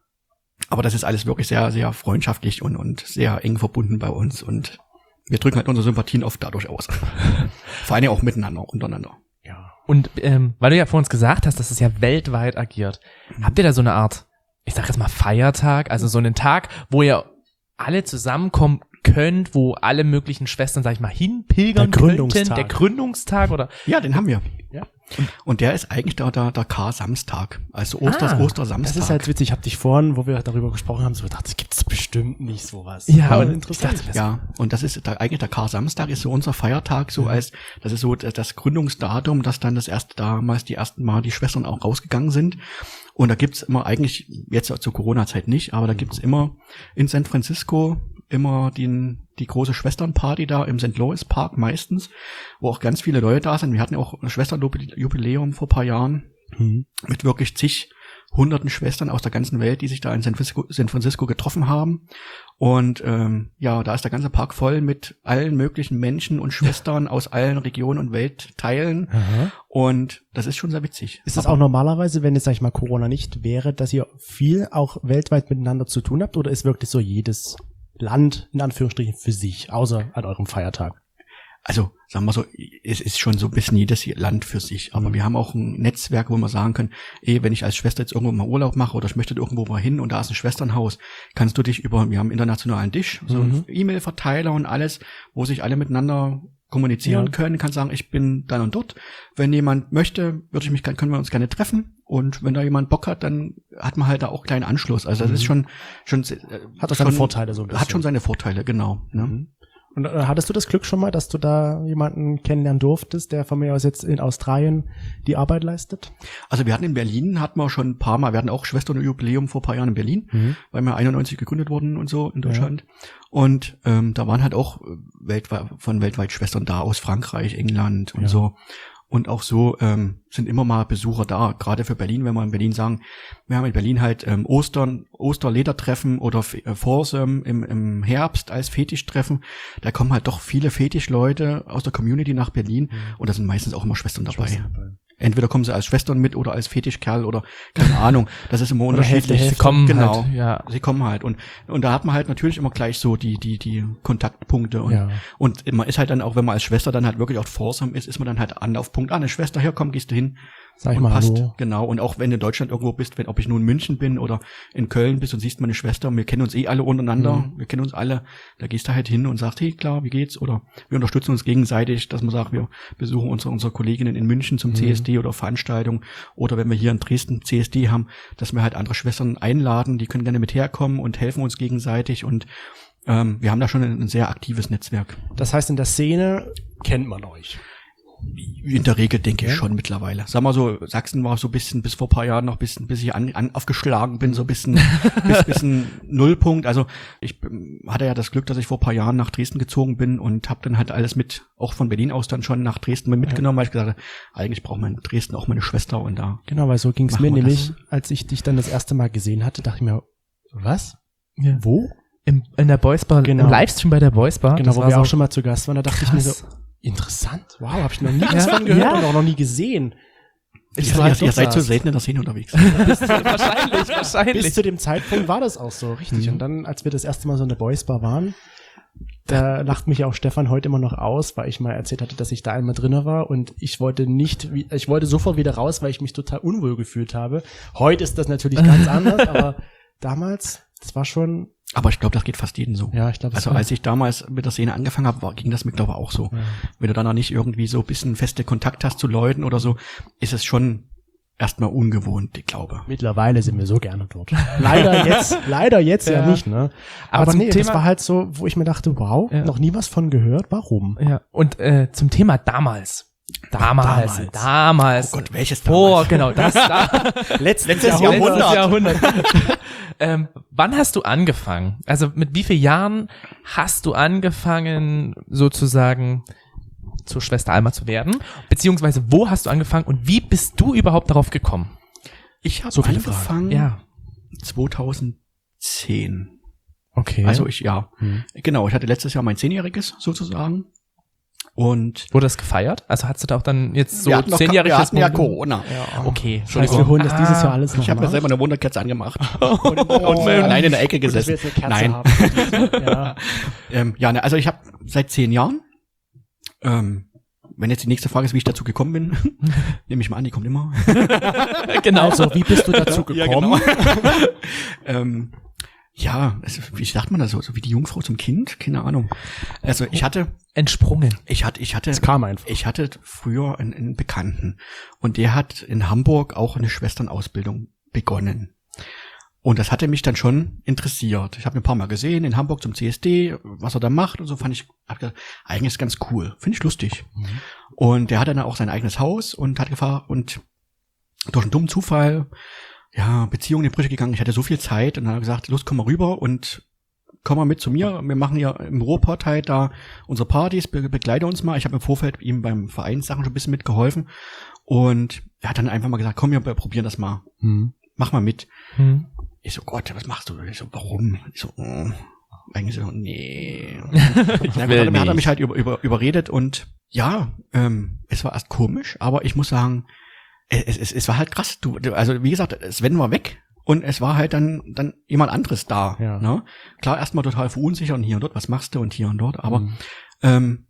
Aber das ist alles wirklich sehr, sehr freundschaftlich und und sehr eng verbunden bei uns und wir drücken halt unsere Sympathien oft dadurch aus. Vor allem auch miteinander, untereinander. Ja. Und ähm, weil du ja vor uns gesagt hast, dass es ja weltweit agiert, mhm. habt ihr da so eine Art, ich sag jetzt mal Feiertag, also so einen Tag, wo ihr alle zusammenkommen könnt, wo alle möglichen Schwestern, sag ich mal, hinpilgern der Gründungstag. könnten, der Gründungstag oder? Ja, den haben wir. Ja. Und der ist eigentlich der, der, der Kar-Samstag, also Osters, ah, Ostersamstag. Das ist halt witzig. Ich habe dich vorhin, wo wir darüber gesprochen haben, so gedacht, das gibt's bestimmt nicht sowas. Ja, aber und interessant. Dachte, ja, und das ist der, eigentlich der Kar-Samstag ist so unser Feiertag, so ja. als, das ist so das Gründungsdatum, dass dann das erste, damals die ersten Mal die Schwestern auch rausgegangen sind. Und da gibt's immer eigentlich, jetzt zur Corona-Zeit nicht, aber da gibt's immer in San Francisco immer den, die große Schwesternparty da im Sankt Louis Park meistens, wo auch ganz viele Leute da sind. Wir hatten auch ein Schwesternjubiläum vor ein paar Jahren mhm. mit wirklich zig hunderten Schwestern aus der ganzen Welt, die sich da in San Francisco, San Francisco getroffen haben. Und ähm, ja, da ist der ganze Park voll mit allen möglichen Menschen und Schwestern aus allen Regionen und Weltteilen. Aha. Und das ist schon sehr witzig. Ist das auch normalerweise, wenn jetzt, sag ich mal, Corona nicht wäre, dass ihr viel auch weltweit miteinander zu tun habt? Oder ist wirklich so jedes Land, in Anführungsstrichen, für sich, außer an eurem Feiertag? Also, sagen wir so, es ist schon so ein bisschen jedes Land für sich. Aber mhm. wir haben auch ein Netzwerk, wo wir sagen können, ey, wenn ich als Schwester jetzt irgendwo mal Urlaub mache oder ich möchte irgendwo mal hin und da ist ein Schwesternhaus, kannst du dich über, wir haben einen internationalen Tisch, so mhm. einen E-Mail-Verteiler und alles, wo sich alle miteinander kommunizieren ja. können, kann sagen, ich bin dann und dort. Wenn jemand möchte, würde ich mich, können wir uns gerne treffen. Und wenn da jemand Bock hat, dann hat man halt da auch kleinen Anschluss. Also das mhm. ist schon, schon, hat das seine Vorteile so ein bisschen. Hat schon seine Vorteile, genau. Ne? Mhm. Und äh, hattest du das Glück schon mal, dass du da jemanden kennenlernen durftest, der von mir aus jetzt in Australien die Arbeit leistet? Also wir hatten in Berlin, hatten wir schon ein paar Mal, wir hatten auch Schwesternjubiläum vor ein paar Jahren in Berlin, mhm. weil wir einundneunzig gegründet wurden und so in Deutschland. Ja. Und ähm, da waren halt auch weltweit, von weltweit Schwestern da aus Frankreich, England und ja. so. Und auch so ähm, sind immer mal Besucher da, gerade für Berlin, wenn wir in Berlin sagen, wir haben in Berlin halt ähm, Ostern, Osterledertreffen oder äh, Forsum im, im Herbst als Fetischtreffen. Da kommen halt doch viele Fetischleute aus der Community nach Berlin mhm. und da sind meistens auch immer Schwestern dabei. Schwestern dabei. Entweder kommen sie als Schwestern mit oder als Fetischkerl oder keine Ahnung. Das ist immer unterschiedlich. Sie kommen genau. halt, ja. Sie kommen halt. Und, und da hat man halt natürlich immer gleich so die, die, die Kontaktpunkte. Und, ja. und man ist halt dann auch, wenn man als Schwester dann halt wirklich auch Forsam ist, ist man dann halt Anlaufpunkt. Ah, eine Schwester, hier, komm, gehst du hin. Sag ich und mal, passt. hallo. Genau. Und auch wenn du in Deutschland irgendwo bist, wenn, ob ich nun in München bin oder in Köln bist und siehst meine Schwester, wir kennen uns eh alle untereinander, mhm. wir kennen uns alle, da gehst du halt hin und sagst, hey, klar, wie geht's? Oder wir unterstützen uns gegenseitig, dass man sagt, wir besuchen unsere, unsere Kolleginnen in München zum mhm. C S D oder Veranstaltungen. Oder wenn wir hier in Dresden C S D haben, dass wir halt andere Schwestern einladen, die können gerne mit herkommen und helfen uns gegenseitig und ähm, wir haben da schon ein, ein sehr aktives Netzwerk. Das heißt, in der Szene kennt man euch? In der Regel denke ja. ich schon mittlerweile. Sag mal so, Sachsen war so ein bisschen bis vor ein paar Jahren noch ein bisschen, bis ich an, an aufgeschlagen bin, so ein bisschen, bis, bisschen Nullpunkt. Also ich hatte ja das Glück, dass ich vor ein paar Jahren nach Dresden gezogen bin und habe dann halt alles mit, auch von Berlin aus dann schon nach Dresden mitgenommen, ja. weil ich gesagt habe, eigentlich braucht man in Dresden auch meine Schwester und da. Genau, weil so ging es mir nämlich, als ich dich dann das erste Mal gesehen hatte, dachte ich mir, was? Ja. Wo? Im, in der Boys Bar, genau. im Livestream bei der Boys Bar. Genau, das wo war wir so auch schon mal zu Gast waren, da dachte krass. ich mir so, interessant. Wow, habe ich noch nie was von gehört ja. und auch noch nie gesehen. Ich ihr, ihr, ihr seid so selten in der Szene unterwegs. wahrscheinlich, wahrscheinlich. Bis zu dem Zeitpunkt war das auch so, richtig. Mhm. Und dann, als wir das erste Mal so eine Boys Bar waren, da lacht mich ja auch Stefan heute immer noch aus, weil ich mal erzählt hatte, dass ich da einmal drinne war und ich wollte nicht, ich wollte sofort wieder raus, weil ich mich total unwohl gefühlt habe. Heute ist das natürlich ganz anders, aber damals, das war schon. Aber ich glaube, das geht fast jedem so. Ja, ich glaube. Also als ich damals mit der Szene angefangen habe, war, ging das mir glaube ich auch so. Ja. Wenn du dann noch nicht irgendwie so ein bisschen feste Kontakt hast zu Leuten oder so, ist es schon erstmal ungewohnt, ich glaube. Mittlerweile sind wir so gerne dort. Leider jetzt, leider jetzt ja, Ja. nicht, ne? Aber Aber zum nee, das Thema- war halt so, wo ich mir dachte, wow, Ja. noch nie was von gehört, warum? Ja. Und äh, zum Thema damals. Damals, Damals. damals. Oh Gott, welches Vor, damals? genau, das da. Letztes Letztes Jahrhundert. ähm, wann hast du angefangen? Also mit wie vielen Jahren hast du angefangen, sozusagen zur Schwester Alma zu werden? Beziehungsweise wo hast du angefangen und wie bist du überhaupt darauf gekommen? Ich habe So viele angefangen Ja. zweitausendzehn. Okay. Also ich, ja, Hm. genau, ich hatte letztes Jahr mein Zehnjähriges sozusagen. Und wurde das gefeiert? Also hattest du da auch dann jetzt so wir hatten noch- zehnjähriges wir hatten ja Moment- Corona. Okay. Das heißt, wir holen das dieses Jahr alles noch Ich habe mir nach. selber eine Wunderkerze angemacht und, und alleine in der Ecke Gut, dass wir gesessen. jetzt eine Kerze Nein. haben. Ja. Ähm, ja, ne, also ich habe seit zehn Jahren, ähm, wenn jetzt die nächste Frage ist, wie ich dazu gekommen bin, nehme ich mal an, die kommt immer. Genau. Also, wie bist du dazu Ja, gekommen? genau. ähm, ja, also, wie sagt man das so? So wie die Jungfrau zum Kind? Keine Ahnung. Also ich hatte, Entsprungen. ich hatte, ich hatte, Es kam einfach. ich hatte früher einen, einen Bekannten und der hat in Hamburg auch eine Schwesternausbildung begonnen. Und das hatte mich dann schon interessiert. Ich habe ihn ein paar Mal gesehen in Hamburg zum C S D, was er da macht und so fand ich, hab gedacht, eigentlich ist ganz cool, finde ich lustig. Und der hat dann auch sein eigenes Haus und hat gefragt und durch einen dummen Zufall, ja, Beziehung in die Brüche gegangen. Ich hatte so viel Zeit und dann hat er gesagt, los, komm mal rüber und komm mal mit zu mir. Wir machen ja im Ruhrpott halt da unsere Partys, be begleite uns mal. Ich habe im Vorfeld ihm beim Vereinssachen schon ein bisschen mitgeholfen und er hat dann einfach mal gesagt, komm, wir probieren das mal. Hm. Mach mal mit. Hm. Ich so, Gott, was machst du? Ich so, warum? Ich so, oh. Eigentlich so, nee. Ich Na gut, will dann hat er nicht. mich halt über, über, überredet und ja, ähm, es war erst komisch, aber ich muss sagen, es, es, es war halt krass. Du, du, also wie gesagt, Sven war weg und es war halt dann dann jemand anderes da. Ja. Ne? Klar, erstmal total verunsichert und hier und dort, was machst du und hier und dort, aber Mhm. ähm,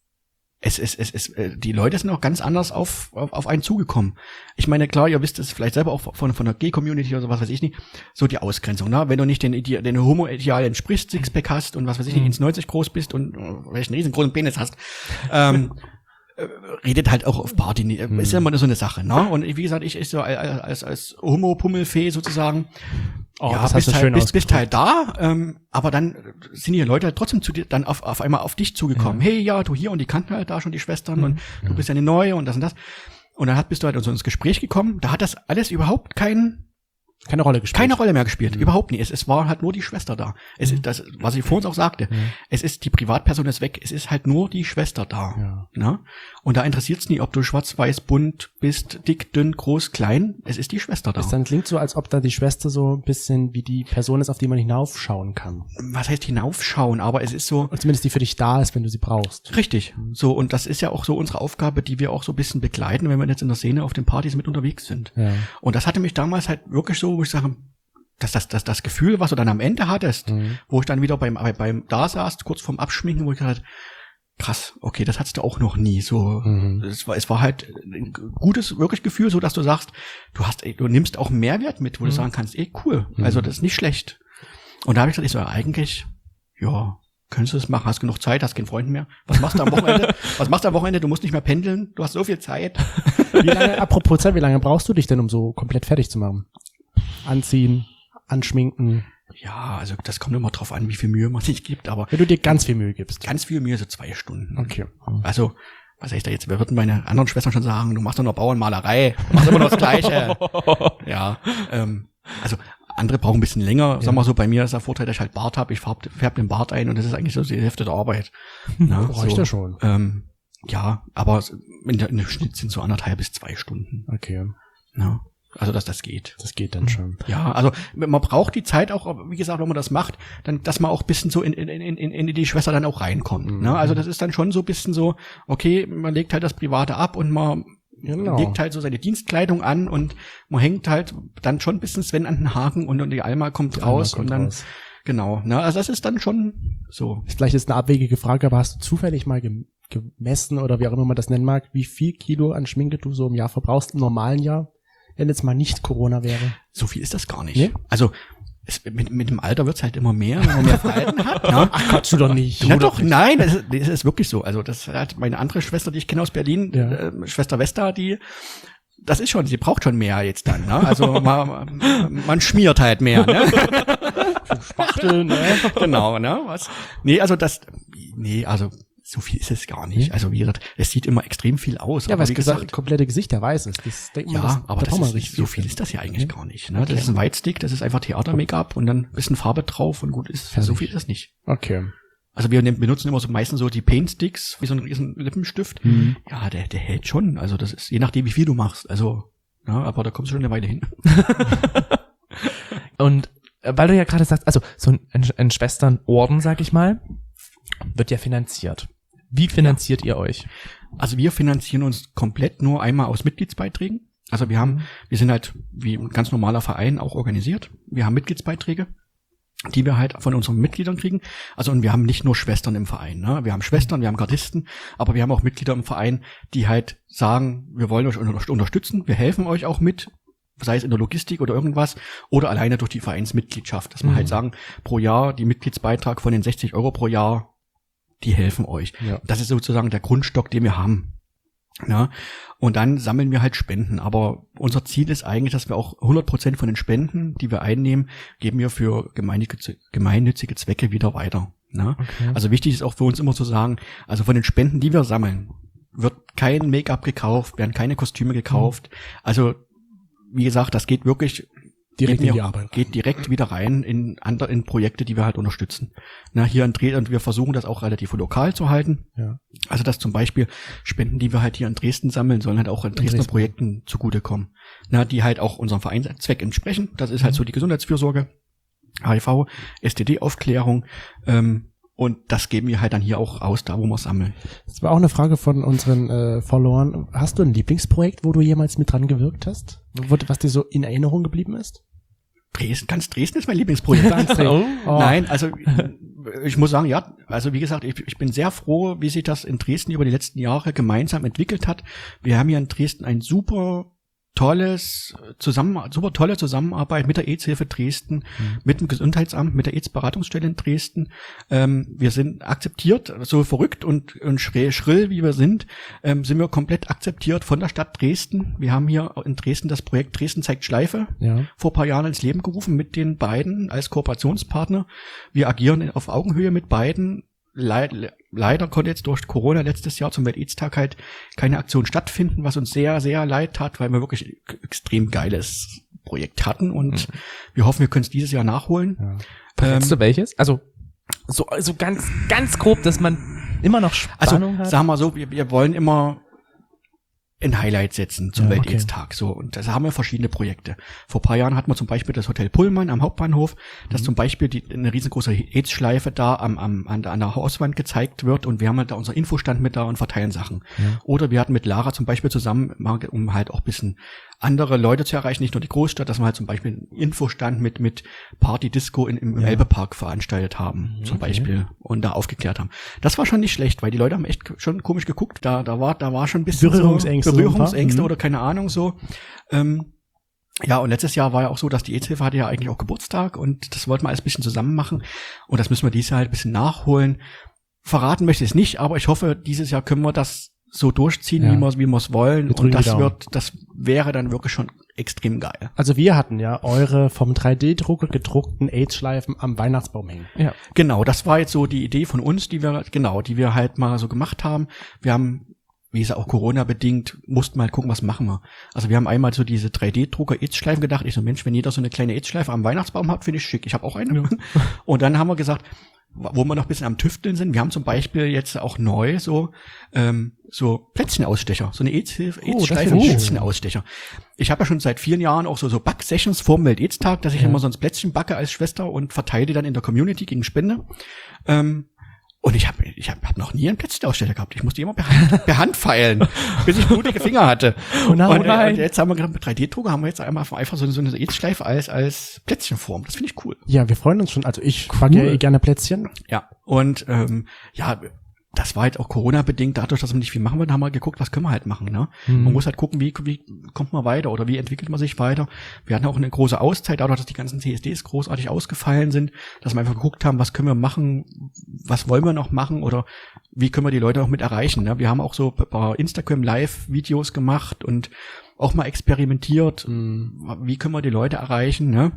es, es, es, es, äh, die Leute sind auch ganz anders auf, auf, auf einen zugekommen. Ich meine, klar, ihr wisst es vielleicht selber auch von, von der Gay-Community oder so, was weiß ich nicht, so die Ausgrenzung, ne? Wenn du nicht den, Ide- den Homo-Ideal entsprichst, Sixpack hast und was weiß ich nicht, Mhm. eins neunzig groß bist und äh, vielleicht einen riesengroßen Penis hast, ähm, äh, redet halt auch auf Party. nie- Mhm. Ist ja immer so eine Sache, ne? Und wie gesagt, ich, ich so als, als, als Homo-Pummelfee sozusagen, Oh, ja, das hast bist du halt, schön bist, bist ausgedrückt. halt da, ähm, aber dann sind die Leute halt trotzdem zu dir, dann auf, auf einmal auf dich zugekommen. Hey, ja, du hier und die kannten halt da schon die Schwestern und du bist ja eine neue und das und das. Und dann hat, bist du halt so ins Gespräch gekommen. Da hat das alles überhaupt kein, Keine Rolle gespielt. keine Rolle mehr gespielt. Überhaupt nicht. Es, es war halt nur die Schwester da. Es ist das, was ich vorhin auch sagte. Es ist, die Privatperson ist weg. Es ist halt nur die Schwester da. Ja. Ne? Und da interessiert es nie, ob du schwarz, weiß, bunt bist, dick, dünn, groß, klein. Es ist die Schwester da. Es dann klingt so, als ob da die Schwester so ein bisschen wie die Person ist, auf die man hinaufschauen kann. Was heißt hinaufschauen? Aber es ist so, Und zumindest die für dich da ist, wenn du sie brauchst. richtig. So, und das ist ja auch so unsere Aufgabe, die wir auch so ein bisschen begleiten, wenn wir jetzt in der Szene auf den Partys mit unterwegs sind. Ja. Und das hatte mich damals halt wirklich so, wo ich sage, dass das, das, das Gefühl, was du dann am Ende hattest, Mhm. wo ich dann wieder beim, bei- beim da saß, kurz vorm Abschminken, wo ich gesagt krass, okay, das hattest du auch noch nie. So, Mhm. es war, es war halt ein gutes, wirklich Gefühl, so dass du sagst, du hast, ey, du nimmst auch Mehrwert mit, wo du sagen kannst, ey, cool, also das ist nicht schlecht. Und da habe ich gesagt, ich so, ja, eigentlich, ja, könntest du das machen, hast genug Zeit, hast keinen Freund mehr. Was machst du am Wochenende? Was machst du am Wochenende? Du musst nicht mehr pendeln, du hast so viel Zeit. Wie lange, apropos Zeit, wie lange brauchst du dich denn, um so komplett fertig zu machen? Anziehen, anschminken. Ja, also das kommt immer drauf an, wie viel Mühe man sich gibt, aber Wenn du dir ganz viel Mühe gibst. ganz viel Mühe, so zwei Stunden. Okay. Also, was sag ich da jetzt? Wir würden meine anderen Schwestern schon sagen, du machst doch noch Bauernmalerei, du machst immer noch das Gleiche. Ja, ähm, also andere brauchen ein bisschen länger. Sag mal so, bei mir ist der Vorteil, dass ich halt Bart habe. Ich färb, färb den Bart ein und das ist eigentlich so die Hälfte der Arbeit. Ja, Reicht so, ja schon. Ähm, ja, aber in der, in der Schnitt sind so anderthalb bis zwei Stunden. Okay. Ja, also dass das geht. Das geht dann schon. Ja, also man braucht die Zeit auch, wie gesagt, wenn man das macht, dann, dass man auch ein bisschen so in, in, in, in in die Schwester dann auch reinkommt. Mhm. Ne? Also das ist dann schon so ein bisschen so, okay, man legt halt das Private ab und man Genau. legt halt so seine Dienstkleidung an und man hängt halt dann schon ein bisschen Sven an den Haken und, und die Alma kommt Alma raus kommt und dann, raus. genau, ne? Also das ist dann schon so. Ist vielleicht jetzt eine abwegige Frage, aber hast du zufällig mal gem- gemessen oder wie auch immer man das nennen mag, wie viel Kilo an Schminke du so im Jahr verbrauchst, im normalen Jahr, wenn jetzt mal nicht Corona wäre? So viel ist das gar nicht. Nee? Also es, mit, mit dem Alter wird's halt immer mehr, wenn man mehr Verhalten hat. Ne? Ach, kannst du doch nicht. Na doch, nein, das ist, das ist wirklich so. Also das hat meine andere Schwester, die ich kenne aus Berlin, Ja. äh, Schwester Vesta, die das ist schon, sie braucht schon mehr jetzt dann, ne? Also man, man schmiert halt mehr, ne? Spachtel, ne? Genau, ne? Was? Nee, also das, nee, also so viel ist es gar nicht. Also wie gesagt, es sieht immer extrem viel aus. Ja, aber weil wie es gesagt, gesagt, komplette Gesichter weiß ist. Das denkt man, ja, das, aber da das braucht man ist, richtig so viel ist das ja eigentlich Okay. gar nicht. Ne? Das Okay. ist ein White-Stick, das ist einfach Theater-Make-up und dann ein bisschen Farbe drauf und gut ist. Fertig. So viel ist das nicht. Okay. Also wir nehmen- benutzen immer so meistens so die Paint-Sticks, wie so ein riesen Lippenstift. Mhm. Ja, der, der hält schon. Also das ist, je nachdem, wie viel du machst. Also, ja, aber da kommst du schon eine Weile hin. Und äh, weil du ja gerade sagst, also so ein, ein, ein Schwesternorden, sag ich mal, wird ja finanziert. Wie finanziert ihr euch? Also wir finanzieren uns komplett nur einmal aus Mitgliedsbeiträgen. Also wir haben, wir sind halt wie ein ganz normaler Verein auch organisiert. Wir haben Mitgliedsbeiträge, die wir halt von unseren Mitgliedern kriegen. Also und wir haben nicht nur Schwestern im Verein. Ne? Wir haben Schwestern, wir haben Gardisten, aber wir haben auch Mitglieder im Verein, die halt sagen, wir wollen euch unter- unterstützen, wir helfen euch auch mit, sei es in der Logistik oder irgendwas, oder alleine durch die Vereinsmitgliedschaft. Dass wir Mhm. halt sagen, pro Jahr die Mitgliedsbeitrag von den sechzig Euro pro Jahr, die helfen euch. Ja. Das ist sozusagen der Grundstock, den wir haben. Ja, und dann sammeln wir halt Spenden. Aber unser Ziel ist eigentlich, dass wir auch hundert Prozent von den Spenden, die wir einnehmen, geben wir für gemeinnützige, gemeinnützige Zwecke wieder weiter. Ne? Okay. Also wichtig ist auch für uns immer zu sagen, also von den Spenden, die wir sammeln, wird kein Make-up gekauft, werden keine Kostüme gekauft. Also wie gesagt, das geht wirklich Direkt geht in die mir- Arbeit. Geht direkt wieder rein in andere in Projekte, die wir halt unterstützen. Na, hier in Dresden, und wir versuchen das auch relativ lokal zu halten. Ja. Also dass zum Beispiel Spenden, die wir halt hier in Dresden sammeln, sollen halt auch in Dresdner Dresden. Projekten zugutekommen. Na, die halt auch unserem Vereinszweck entsprechen. Das ist Mhm. halt so die Gesundheitsfürsorge, H I V, S T D-Aufklärung. Ähm, und das geben wir halt dann hier auch aus, da wo wir sammeln. Das war auch eine Frage von unseren äh, Followern. Hast du ein Lieblingsprojekt, wo du jemals mit dran gewirkt hast? Wo- Was dir so in Erinnerung geblieben ist? Dresden, ganz Dresden ist mein Lieblingsprojekt. Oh. Oh. Nein, also ich muss sagen, ja, also wie gesagt, ich, ich bin sehr froh, wie sich das in Dresden über die letzten Jahre gemeinsam entwickelt hat. Wir haben hier in Dresden ein super tolles zusammen super tolle Zusammenarbeit mit der AIDS-Hilfe Dresden, Mhm. mit dem Gesundheitsamt, mit der AIDS-Beratungsstelle in Dresden. Ähm, wir sind akzeptiert, so verrückt und, und schrill, schrill wie wir sind, ähm, sind wir komplett akzeptiert von der Stadt Dresden. Wir haben hier in Dresden das Projekt Dresden zeigt Schleife Ja. vor ein paar Jahren ins Leben gerufen mit den beiden als Kooperationspartner. Wir agieren auf Augenhöhe mit beiden. Le- leider konnte jetzt durch Corona letztes Jahr zum Welt-AIDS-Tag halt keine Aktion stattfinden, was uns sehr, sehr leid tat, weil wir wirklich ein extrem geiles Projekt hatten und Mhm. wir hoffen, wir können es dieses Jahr nachholen. Ja. Verrätst Ähm, du welches? Also so, so ganz, ganz grob, dass man immer noch Also, Spannung hat. sagen wir so, wir, wir wollen immer ein Highlight setzen zum Ja, Welt-AIDS-Tag. So, und da haben wir verschiedene Projekte. Vor ein paar Jahren hatten wir zum Beispiel das Hotel Pullman am Hauptbahnhof, dass zum Beispiel die, eine riesengroße AIDS-Schleife da am, am, an, der- an der Hauswand gezeigt wird und wir haben halt da unser Infostand mit da und verteilen Sachen. Ja. Oder wir hatten mit Lara zum Beispiel zusammen, um halt auch ein bisschen andere Leute zu erreichen, nicht nur die Großstadt, dass wir halt zum Beispiel einen Infostand mit, mit Party-Disco in, im Ja. Elbepark veranstaltet haben, Mhm, zum okay. Beispiel, und da aufgeklärt haben. Das war schon nicht schlecht, weil die Leute haben echt schon komisch geguckt. Da, da war, da war schon ein bisschen Berührungsängste so, so ein paar. Berührungsängste Mhm. oder keine Ahnung so. Ähm, ja, und letztes Jahr war ja auch so, dass die AIDS-Hilfe hatte ja eigentlich auch Geburtstag und das wollten wir alles ein bisschen zusammen machen. Und das müssen wir dieses Jahr halt ein bisschen nachholen. Verraten möchte ich es nicht, aber ich hoffe, dieses Jahr können wir das so durchziehen, Ja. wie wir es wie wir es wollen. Wir drücken Und das die Daumen. wird, das wäre dann wirklich schon extrem geil. Also wir hatten ja eure vom drei D-Drucker gedruckten AIDS-Schleifen am Weihnachtsbaum hängen. Ja. Genau, das war jetzt so die Idee von uns, die wir, genau, die wir halt mal so gemacht haben. Wir haben, wie gesagt, auch Corona-bedingt, mussten mal gucken, was machen wir. Also wir haben einmal so diese drei D-Drucker-AIDS-Schleifen gedacht. Ich so, Mensch, wenn jeder so eine kleine AIDS-Schleife am Weihnachtsbaum hat, finde ich schick. Ich habe auch eine. Und dann haben wir gesagt, wo wir noch ein bisschen am Tüfteln sind, wir haben zum Beispiel jetzt auch neu so ähm, so Plätzchenausstecher, so eine AIDS-Hilfe, Oh, das AIDS-Schleife finde ich schön. Plätzchenausstecher. Ich habe ja schon seit vielen Jahren auch so so Back-Sessions vor dem Welt-AIDS-Tag, dass ich Ja. immer so ein Plätzchen backe als Schwester und verteile die dann in der Community gegen Spende. Ähm, und ich habe ich hab, hab noch nie einen Plätzchenausstecher gehabt. Ich musste immer per Hand, per Hand feilen, bis ich blutige Finger hatte. Oh nein, und, oh nein. und jetzt haben wir gedacht, mit drei D-Drucker haben wir jetzt einmal einfach so eine, so eine AIDS-Schleife als, als Plätzchenform. Das finde ich cool. Ja, wir freuen uns schon. Also ich backe ja eh gerne Plätzchen. Ja, und ähm, ja, das war halt auch Corona-bedingt, dadurch, dass wir nicht viel machen wollten, haben wir geguckt, was können wir halt machen, ne? Mhm. Man muss halt gucken, wie, wie kommt man weiter oder wie entwickelt man sich weiter. Wir hatten auch eine große Auszeit, dadurch, dass die ganzen C S Ds großartig ausgefallen sind, dass wir einfach geguckt haben, was können wir machen, was wollen wir noch machen oder wie können wir die Leute auch mit erreichen, ne? Wir haben auch so ein paar Instagram-Live-Videos gemacht und auch mal experimentiert, mhm. wie können wir die Leute erreichen, ne?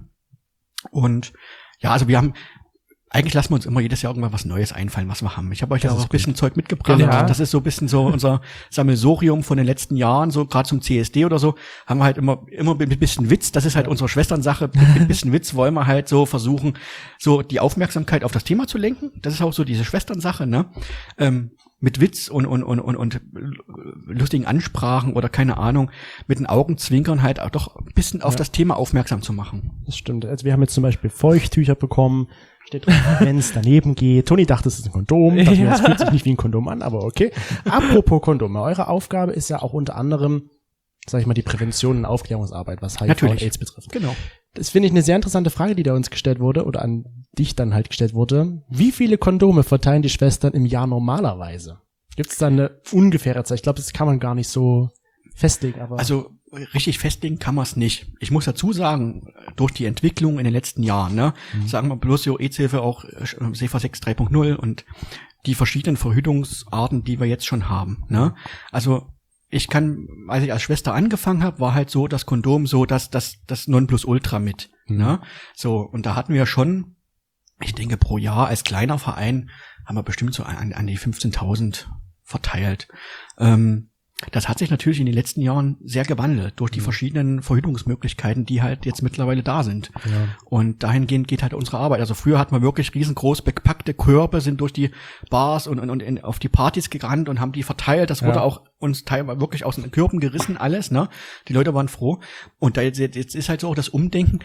Und ja, also wir haben eigentlich lassen wir uns immer jedes Jahr irgendwann was Neues einfallen, was wir haben. Ich habe euch ja auch ein bisschen gut. Zeug mitgebracht. Ja. Das ist so ein bisschen so unser Sammelsurium von den letzten Jahren, so gerade zum C S D oder so, haben wir halt immer immer mit ein bisschen Witz, das ist halt unsere Schwesternsache, mit ein bisschen Witz wollen wir halt so versuchen, so die Aufmerksamkeit auf das Thema zu lenken. Das ist auch so diese Schwesternsache, ne? Ähm, mit Witz und und und und und lustigen Ansprachen oder keine Ahnung, mit den Augenzwinkern halt auch doch ein bisschen auf ja. das Thema aufmerksam zu machen. Das stimmt. Also wir haben jetzt zum Beispiel Feuchttücher bekommen, steht drin, wenn es daneben geht. Toni dachte, es ist ein Kondom. Das ja. fühlt sich nicht wie ein Kondom an, aber okay. Apropos Kondome. Eure Aufgabe ist ja auch unter anderem, sag ich mal, die Prävention und Aufklärungsarbeit, was H I V und AIDS betrifft. Genau. Das finde ich eine sehr interessante Frage, die da uns gestellt wurde oder an dich dann halt gestellt wurde. Wie viele Kondome verteilen die Schwestern im Jahr normalerweise? Gibt es da eine ungefähre Zahl? Ich glaube, das kann man gar nicht so festlegen. Aber also richtig festlegen kann man es nicht. Ich muss dazu sagen, durch die Entwicklung in den letzten Jahren, ne, mhm. sagen wir bloß so AIDS-Hilfe auch C V sechs drei Punkt null und die verschiedenen Verhütungsarten, die wir jetzt schon haben. Ne? Also ich kann, als ich als Schwester angefangen habe, war halt so das Kondom so das das das Nonplusultra mit. Mhm. Ne? So, und da hatten wir schon, ich denke pro Jahr als kleiner Verein haben wir bestimmt so an, an die fünfzehntausend verteilt. Ähm, Das hat sich natürlich in den letzten Jahren sehr gewandelt durch die verschiedenen Verhütungsmöglichkeiten, die halt jetzt mittlerweile da sind. Ja. Und dahingehend geht halt unsere Arbeit. Also früher hat man wirklich riesengroß bepackte Körbe, sind durch die Bars und, und, und in, auf die Partys gerannt und haben die verteilt. Das wurde ja. auch uns teilweise wirklich aus den Körben gerissen, alles, ne? Die Leute waren froh. Und da jetzt, jetzt ist halt so auch das Umdenken,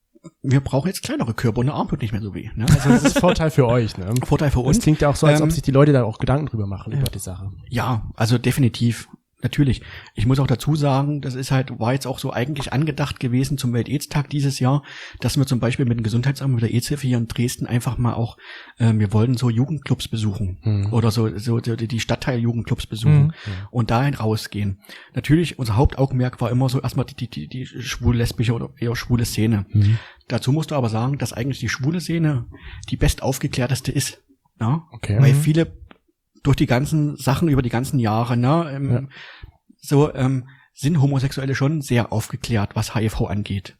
wir brauchen jetzt kleinere Körbe und der Arm tut nicht mehr so weh. Ne? Also das ist Vorteil für euch, ne? Vorteil für uns. Das klingt ja auch so, als ob sich die Leute da auch Gedanken drüber machen, über die Sache. Ja, also definitiv. Natürlich. Ich muss auch dazu sagen, das ist halt, war jetzt auch so eigentlich angedacht gewesen zum Welt-AIDS-Tag dieses Jahr, dass wir zum Beispiel mit dem Gesundheitsamt, mit der AIDS-Hilfe hier in Dresden einfach mal auch, äh, wir wollten so Jugendclubs besuchen mhm. oder so, so die Stadtteil-Jugendclubs besuchen mhm. und dahin rausgehen. Natürlich, unser Hauptaugenmerk war immer so erstmal die, die, die, die schwul-lesbische oder eher schwule Szene. Mhm. Dazu musst du aber sagen, dass eigentlich die schwule Szene die bestaufgeklärteste ist. Ja? Okay. Weil viele durch die ganzen Sachen über die ganzen Jahre, ne, ähm, ja. so ähm, sind Homosexuelle schon sehr aufgeklärt, was H I V angeht.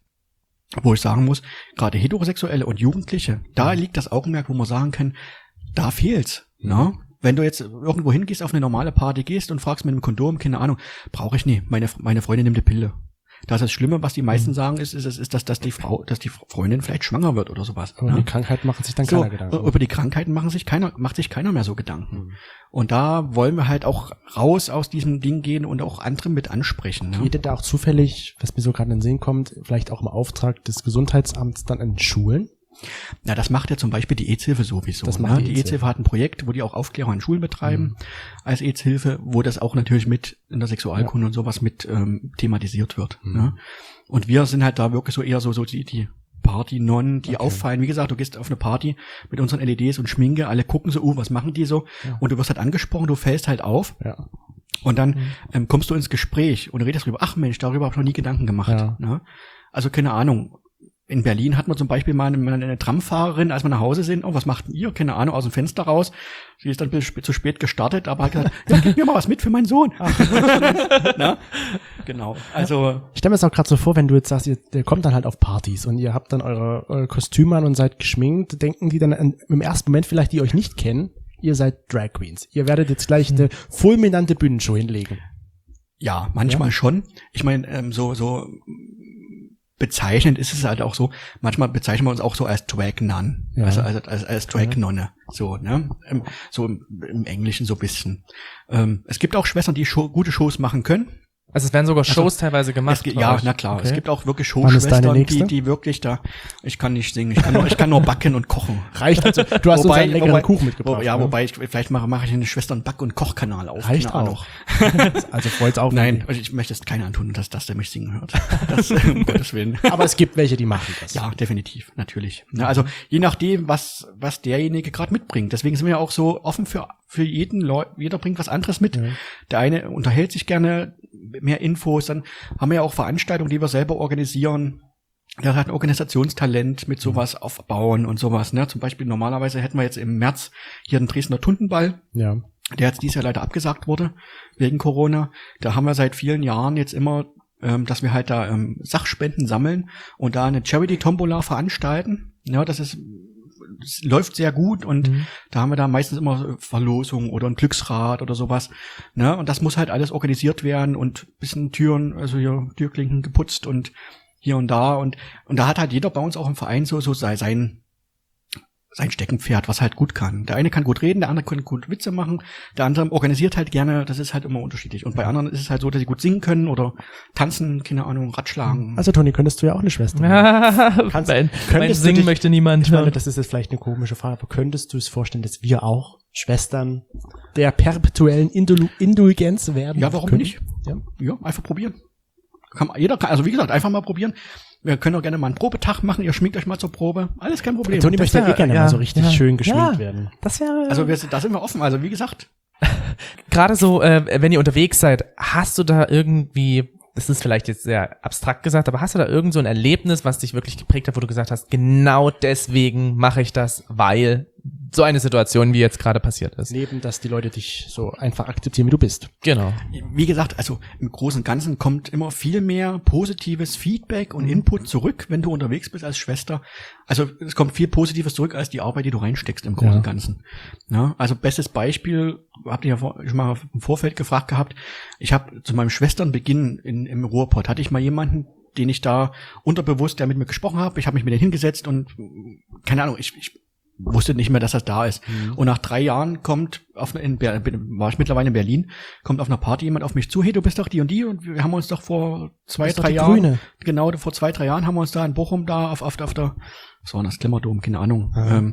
Wo ich sagen muss, gerade Heterosexuelle und Jugendliche, da liegt das Augenmerk, wo man sagen kann, da fehlt's. Mhm. Ne? Wenn du jetzt irgendwo hingehst, auf eine normale Party gehst und fragst mit einem Kondom, keine Ahnung, brauche ich nie, meine meine Freundin nimmt eine Pille. Das ist das Schlimme, was die meisten mhm. sagen, ist, ist, ist, dass, dass die Frau, dass die Freundin vielleicht schwanger wird oder sowas. Aber ne? die Krankheiten machen sich dann so, keiner Gedanken. Über die Krankheiten machen sich keiner, macht sich keiner mehr so Gedanken. Mhm. Und da wollen wir halt auch raus aus diesem Ding gehen und auch andere mit ansprechen. Ne? Geht denn da auch zufällig, was mir so gerade in den Sinn kommt, vielleicht auch im Auftrag des Gesundheitsamts dann in Schulen? Na, das macht ja zum Beispiel die AIDS-Hilfe sowieso. Das macht ne? Die AIDS-Hilfe hat ein Projekt, wo die auch Aufklärung in Schulen betreiben mhm. als AIDS-Hilfe, wo das auch natürlich mit in der Sexualkunde ja. und sowas mit ähm, thematisiert wird. Mhm. Ne? Und wir sind halt da wirklich so eher so so die, die Party-Nonnen, die okay. auffallen. Wie gesagt, du gehst auf eine Party mit unseren L E Ds und Schminke, alle gucken so, uh, was machen die so? Ja. Und du wirst halt angesprochen, du fällst halt auf. Ja. Und dann mhm. ähm, kommst du ins Gespräch und redest drüber, ach Mensch, darüber habe ich noch nie Gedanken gemacht. Ja. Ne? Also keine Ahnung. In Berlin hat man zum Beispiel mal eine, eine Tramfahrerin, als wir nach Hause sind, oh, was macht denn ihr? Keine Ahnung, aus dem Fenster raus. Sie ist dann bis zu spät gestartet, aber hat gesagt, ja, gib mir mal was mit für meinen Sohn. Na? Genau, also. Ich stelle mir das auch gerade so vor, wenn du jetzt sagst, ihr, ihr kommt dann halt auf Partys und ihr habt dann eure, eure Kostüme an und seid geschminkt, denken die dann in, im ersten Moment vielleicht, die euch nicht kennen, ihr seid Drag Queens. Ihr werdet jetzt gleich eine fulminante Bühnenshow hinlegen. Ja, manchmal ja. schon. Ich meine, ähm, so, so, bezeichnend ist es halt auch so, manchmal bezeichnen wir uns auch so als Drag Nun, ja. also als, als, als Drag Nonne, so, ne, so im, im Englischen so ein bisschen. Ähm, es gibt auch Schwestern, die Show, gute Shows machen können. Also es werden sogar Shows also, teilweise gemacht. Es, ja, na klar. Okay. Es gibt auch wirklich Showschwestern, die, die wirklich da, ich kann nicht singen, ich kann nur, ich kann nur backen und kochen. Reicht also, du hast wobei, uns einen leckeren wobei, Kuchen mitgebracht. Wo, ja, ne? Wobei ich, vielleicht mache, mache ich einen Schwestern Back- und Kochkanal auf. Reicht auch. Also freut's auch. Nein, ich möchte es keiner antun, dass das der mich singen hört. Das, um Gottes Willen. Aber es gibt welche, die machen das. Ja, definitiv, natürlich. Ja, also, je nachdem, was, was derjenige gerade mitbringt. Deswegen sind wir ja auch so offen für, für jeden Leu- jeder bringt was anderes mit. Ja. Der eine unterhält sich gerne, mehr Infos, dann haben wir ja auch Veranstaltungen, die wir selber organisieren. Der hat ein Organisationstalent mit sowas aufbauen und sowas, ne? Zum Beispiel normalerweise hätten wir jetzt im März hier den Dresdner Tundenball, Ja. der jetzt dieses Jahr leider abgesagt wurde, wegen Corona. Da haben wir seit vielen Jahren jetzt immer, ähm, dass wir halt da ähm, Sachspenden sammeln und da eine Charity-Tombola veranstalten. Ja, das ist, das läuft sehr gut und Mhm. da haben wir da meistens immer Verlosung oder ein Glücksrad oder sowas. Ne? Und das muss halt alles organisiert werden und bisschen Türen, also hier Türklinken geputzt und hier und da und und da hat halt jeder bei uns auch im Verein so so sei- sein sein Steckenpferd, was halt gut kann. Der eine kann gut reden, der andere kann gut Witze machen, der andere organisiert halt gerne, das ist halt immer unterschiedlich. Und bei anderen ist es halt so, dass sie gut singen können oder tanzen, keine Ahnung, Radschlagen. Also Toni, könntest du ja auch eine Schwester haben. Kannst- mein, mein könntest du Singen dich- möchte niemand Ich meine, hören. das ist jetzt vielleicht eine komische Frage, aber könntest du es vorstellen, dass wir auch Schwestern der perpetuellen Indul- Indulgenz werden? Ja, warum können? nicht? Ja. Ja, einfach probieren. Kann, man- jeder kann, also wie gesagt, einfach mal probieren. Wir können auch gerne mal einen Probetag machen, ihr schminkt euch mal zur Probe. Alles kein Problem. Toni möchte ja eh gerne ja, mal so richtig ja, schön geschminkt ja. werden. Das wäre Also wir, sind- da sind wir offen, also wie gesagt. gerade so, äh, wenn ihr unterwegs seid, hast du da irgendwie, das ist vielleicht jetzt sehr abstrakt gesagt, aber hast du da irgend so ein Erlebnis, was dich wirklich geprägt hat, wo du gesagt hast, genau deswegen mache ich das, weil so eine Situation wie jetzt gerade passiert ist. Neben, dass die Leute dich so einfach akzeptieren, wie du bist. Genau. Wie gesagt, also im Großen und Ganzen kommt immer viel mehr positives Feedback und Input zurück, wenn du unterwegs bist als Schwester. Also es kommt viel Positives zurück als die Arbeit, die du reinsteckst im Großen und Ja. Ganzen. Ja, also bestes Beispiel, habt ihr ja vor, schon mal im Vorfeld gefragt gehabt, ich habe zu meinem Schwesternbeginn in, im Ruhrpott, hatte ich mal jemanden, den ich da unterbewusst, der mit mir gesprochen hat. Ich habe mich mit denen hingesetzt und keine Ahnung, ich, ich wusste nicht mehr, dass das da ist. Mhm. Und nach drei Jahren kommt auf in Ber- war ich mittlerweile in Berlin, kommt auf einer Party jemand auf mich zu, hey, du bist doch die und die und wir haben uns doch vor zwei, bist doch drei die Jahren, Grüne. genau, vor zwei, drei Jahren haben wir uns da in Bochum da auf, auf, auf der, was war das, Glimmerdom, keine Ahnung, Ah. ähm,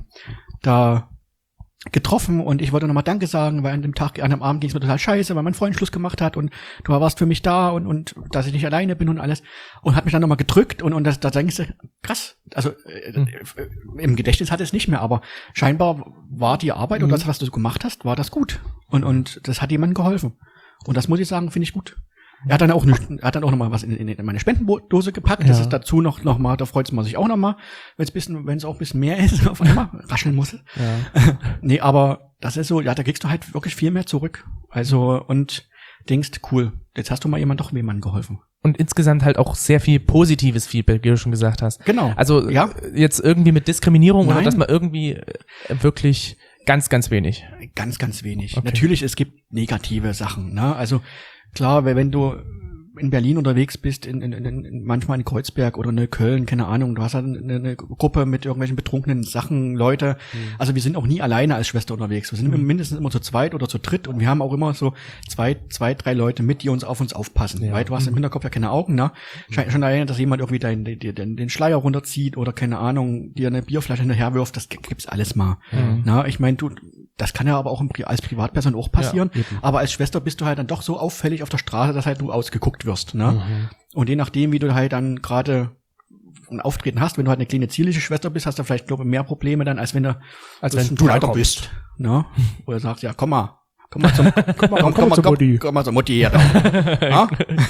da getroffen und ich wollte nochmal Danke sagen, weil an dem Tag, an dem Abend ging es mir total scheiße, weil mein Freund Schluss gemacht hat und du warst für mich da und, und dass ich nicht alleine bin und alles und hat mich dann nochmal gedrückt und, und das, da denkst du, krass, also äh, Hm. äh, im Gedächtnis hat es nicht mehr, aber scheinbar war die Arbeit und Mhm. das, was du gemacht hast, war das gut und, und das hat jemandem geholfen und das muss ich sagen, finde ich gut. Er hat dann auch nicht, er hat dann auch noch mal was in, in, in meine Spendendose gepackt. Das Ja. ist dazu noch noch mal, da freut es man sich auch noch mal, wenn es bisschen, wenn es auch ein bisschen mehr ist, auf einmal rascheln muss. Ja. Nee, aber das ist so, ja, da kriegst du halt wirklich viel mehr zurück. Also und denkst, cool, jetzt hast du mal jemand doch jemandem geholfen. Und insgesamt halt auch sehr viel positives Feedback, wie du schon gesagt hast. Genau. Also Ja. äh, jetzt irgendwie mit Diskriminierung oder Nein. dass man irgendwie äh, wirklich ganz, ganz wenig. Ganz, ganz wenig. Okay. Natürlich, es gibt negative Sachen, ne? Also klar, weil wenn du in Berlin unterwegs bist, in, in, in, manchmal in Kreuzberg oder in Köln, keine Ahnung, du hast halt eine, eine Gruppe mit irgendwelchen betrunkenen Sachen, Leute. Also wir sind auch nie alleine als Schwester unterwegs. Wir sind immer, mindestens immer zu zweit oder zu dritt und wir haben auch immer so zwei, zwei, drei Leute mit, die uns auf uns aufpassen. Ja. Weil du hast im Hinterkopf ja keine Augen, ne? Scheint schon alleine, dass jemand irgendwie den, den, den, den Schleier runterzieht oder keine Ahnung, dir eine Bierflasche hinterherwirft, das gibt's alles mal. Mhm. Na, ich meine, du, das kann ja aber auch im, Pri- als Privatperson auch passieren. Ja, eben. Aber als Schwester bist du halt dann doch so auffällig auf der Straße, dass halt du ausgeguckt wirst, ne? Mhm. Und je nachdem, wie du halt dann gerade ein Auftreten hast, wenn du halt eine kleine zierliche Schwester bist, hast du vielleicht, glaube ich, mehr Probleme dann, als wenn du, Als das wenn ein du Trucker reinkommst. bist, ne? Oder sagst, ja, komm mal, komm mal zum, komm mal, komm, komm mal, zur komm, Mutti. komm mal zur Mutti hier. Da. Ja?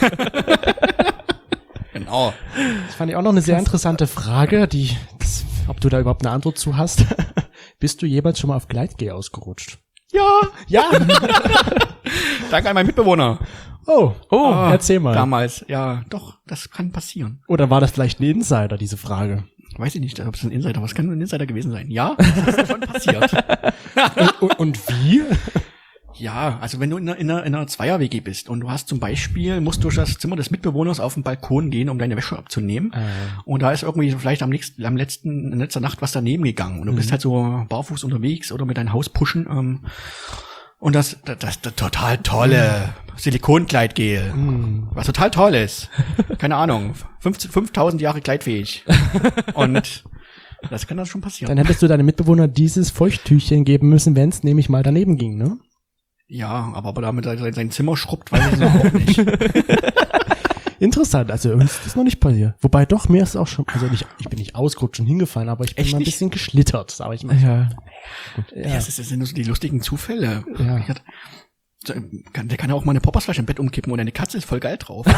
Genau. Das fand ich auch noch eine sehr interessante Frage, die, das, ob du da überhaupt eine Antwort zu hast. Bist du jemals schon mal auf Gleitgel ausgerutscht? Ja, Ja. danke an meinen Mitbewohner. Oh, oh, Ah, erzähl mal. Damals, ja, doch, das kann passieren. Oder war das vielleicht ein Insider, diese Frage? Weiß ich nicht, ob es ein Insider, was kann ein Insider gewesen sein? Ja, das ist davon passiert. und, und, und wie? Ja, also wenn du in einer, in einer, in einer Zweier-W G bist und du hast zum Beispiel, musst durch das Zimmer des Mitbewohners auf den Balkon gehen, um deine Wäsche abzunehmen. Äh, Und da ist irgendwie vielleicht am nächsten, am letzten, in letzter Nacht was daneben gegangen. Und du bist halt so barfuß unterwegs oder mit deinem Haus pushen. Ähm, und das, das, das, das total tolle Silikonkleidgel, mm. was total toll ist. Keine Ahnung, fünftausend Jahre gleitfähig. Und das kann dann schon passieren. Dann hättest du deinem Mitbewohner dieses Feuchttüchchen geben müssen, wenn es nämlich mal daneben ging, ne? Ja, aber ob er damit sein, sein Zimmer schrubbt, weiß ich noch auch nicht. Interessant, also uns ist noch nicht passiert. Wobei doch, mir ist auch schon, also nicht, ich bin nicht ausgerutscht und hingefallen, aber ich bin Echt mal ein nicht? bisschen geschlittert, sag ich mal. Ja. Ja, das, ist, das sind nur so die lustigen Zufälle. Ja. Ich hatte, so, kann, der kann ja auch mal eine Poppersflasche im Bett umkippen und eine Katze ist voll geil drauf.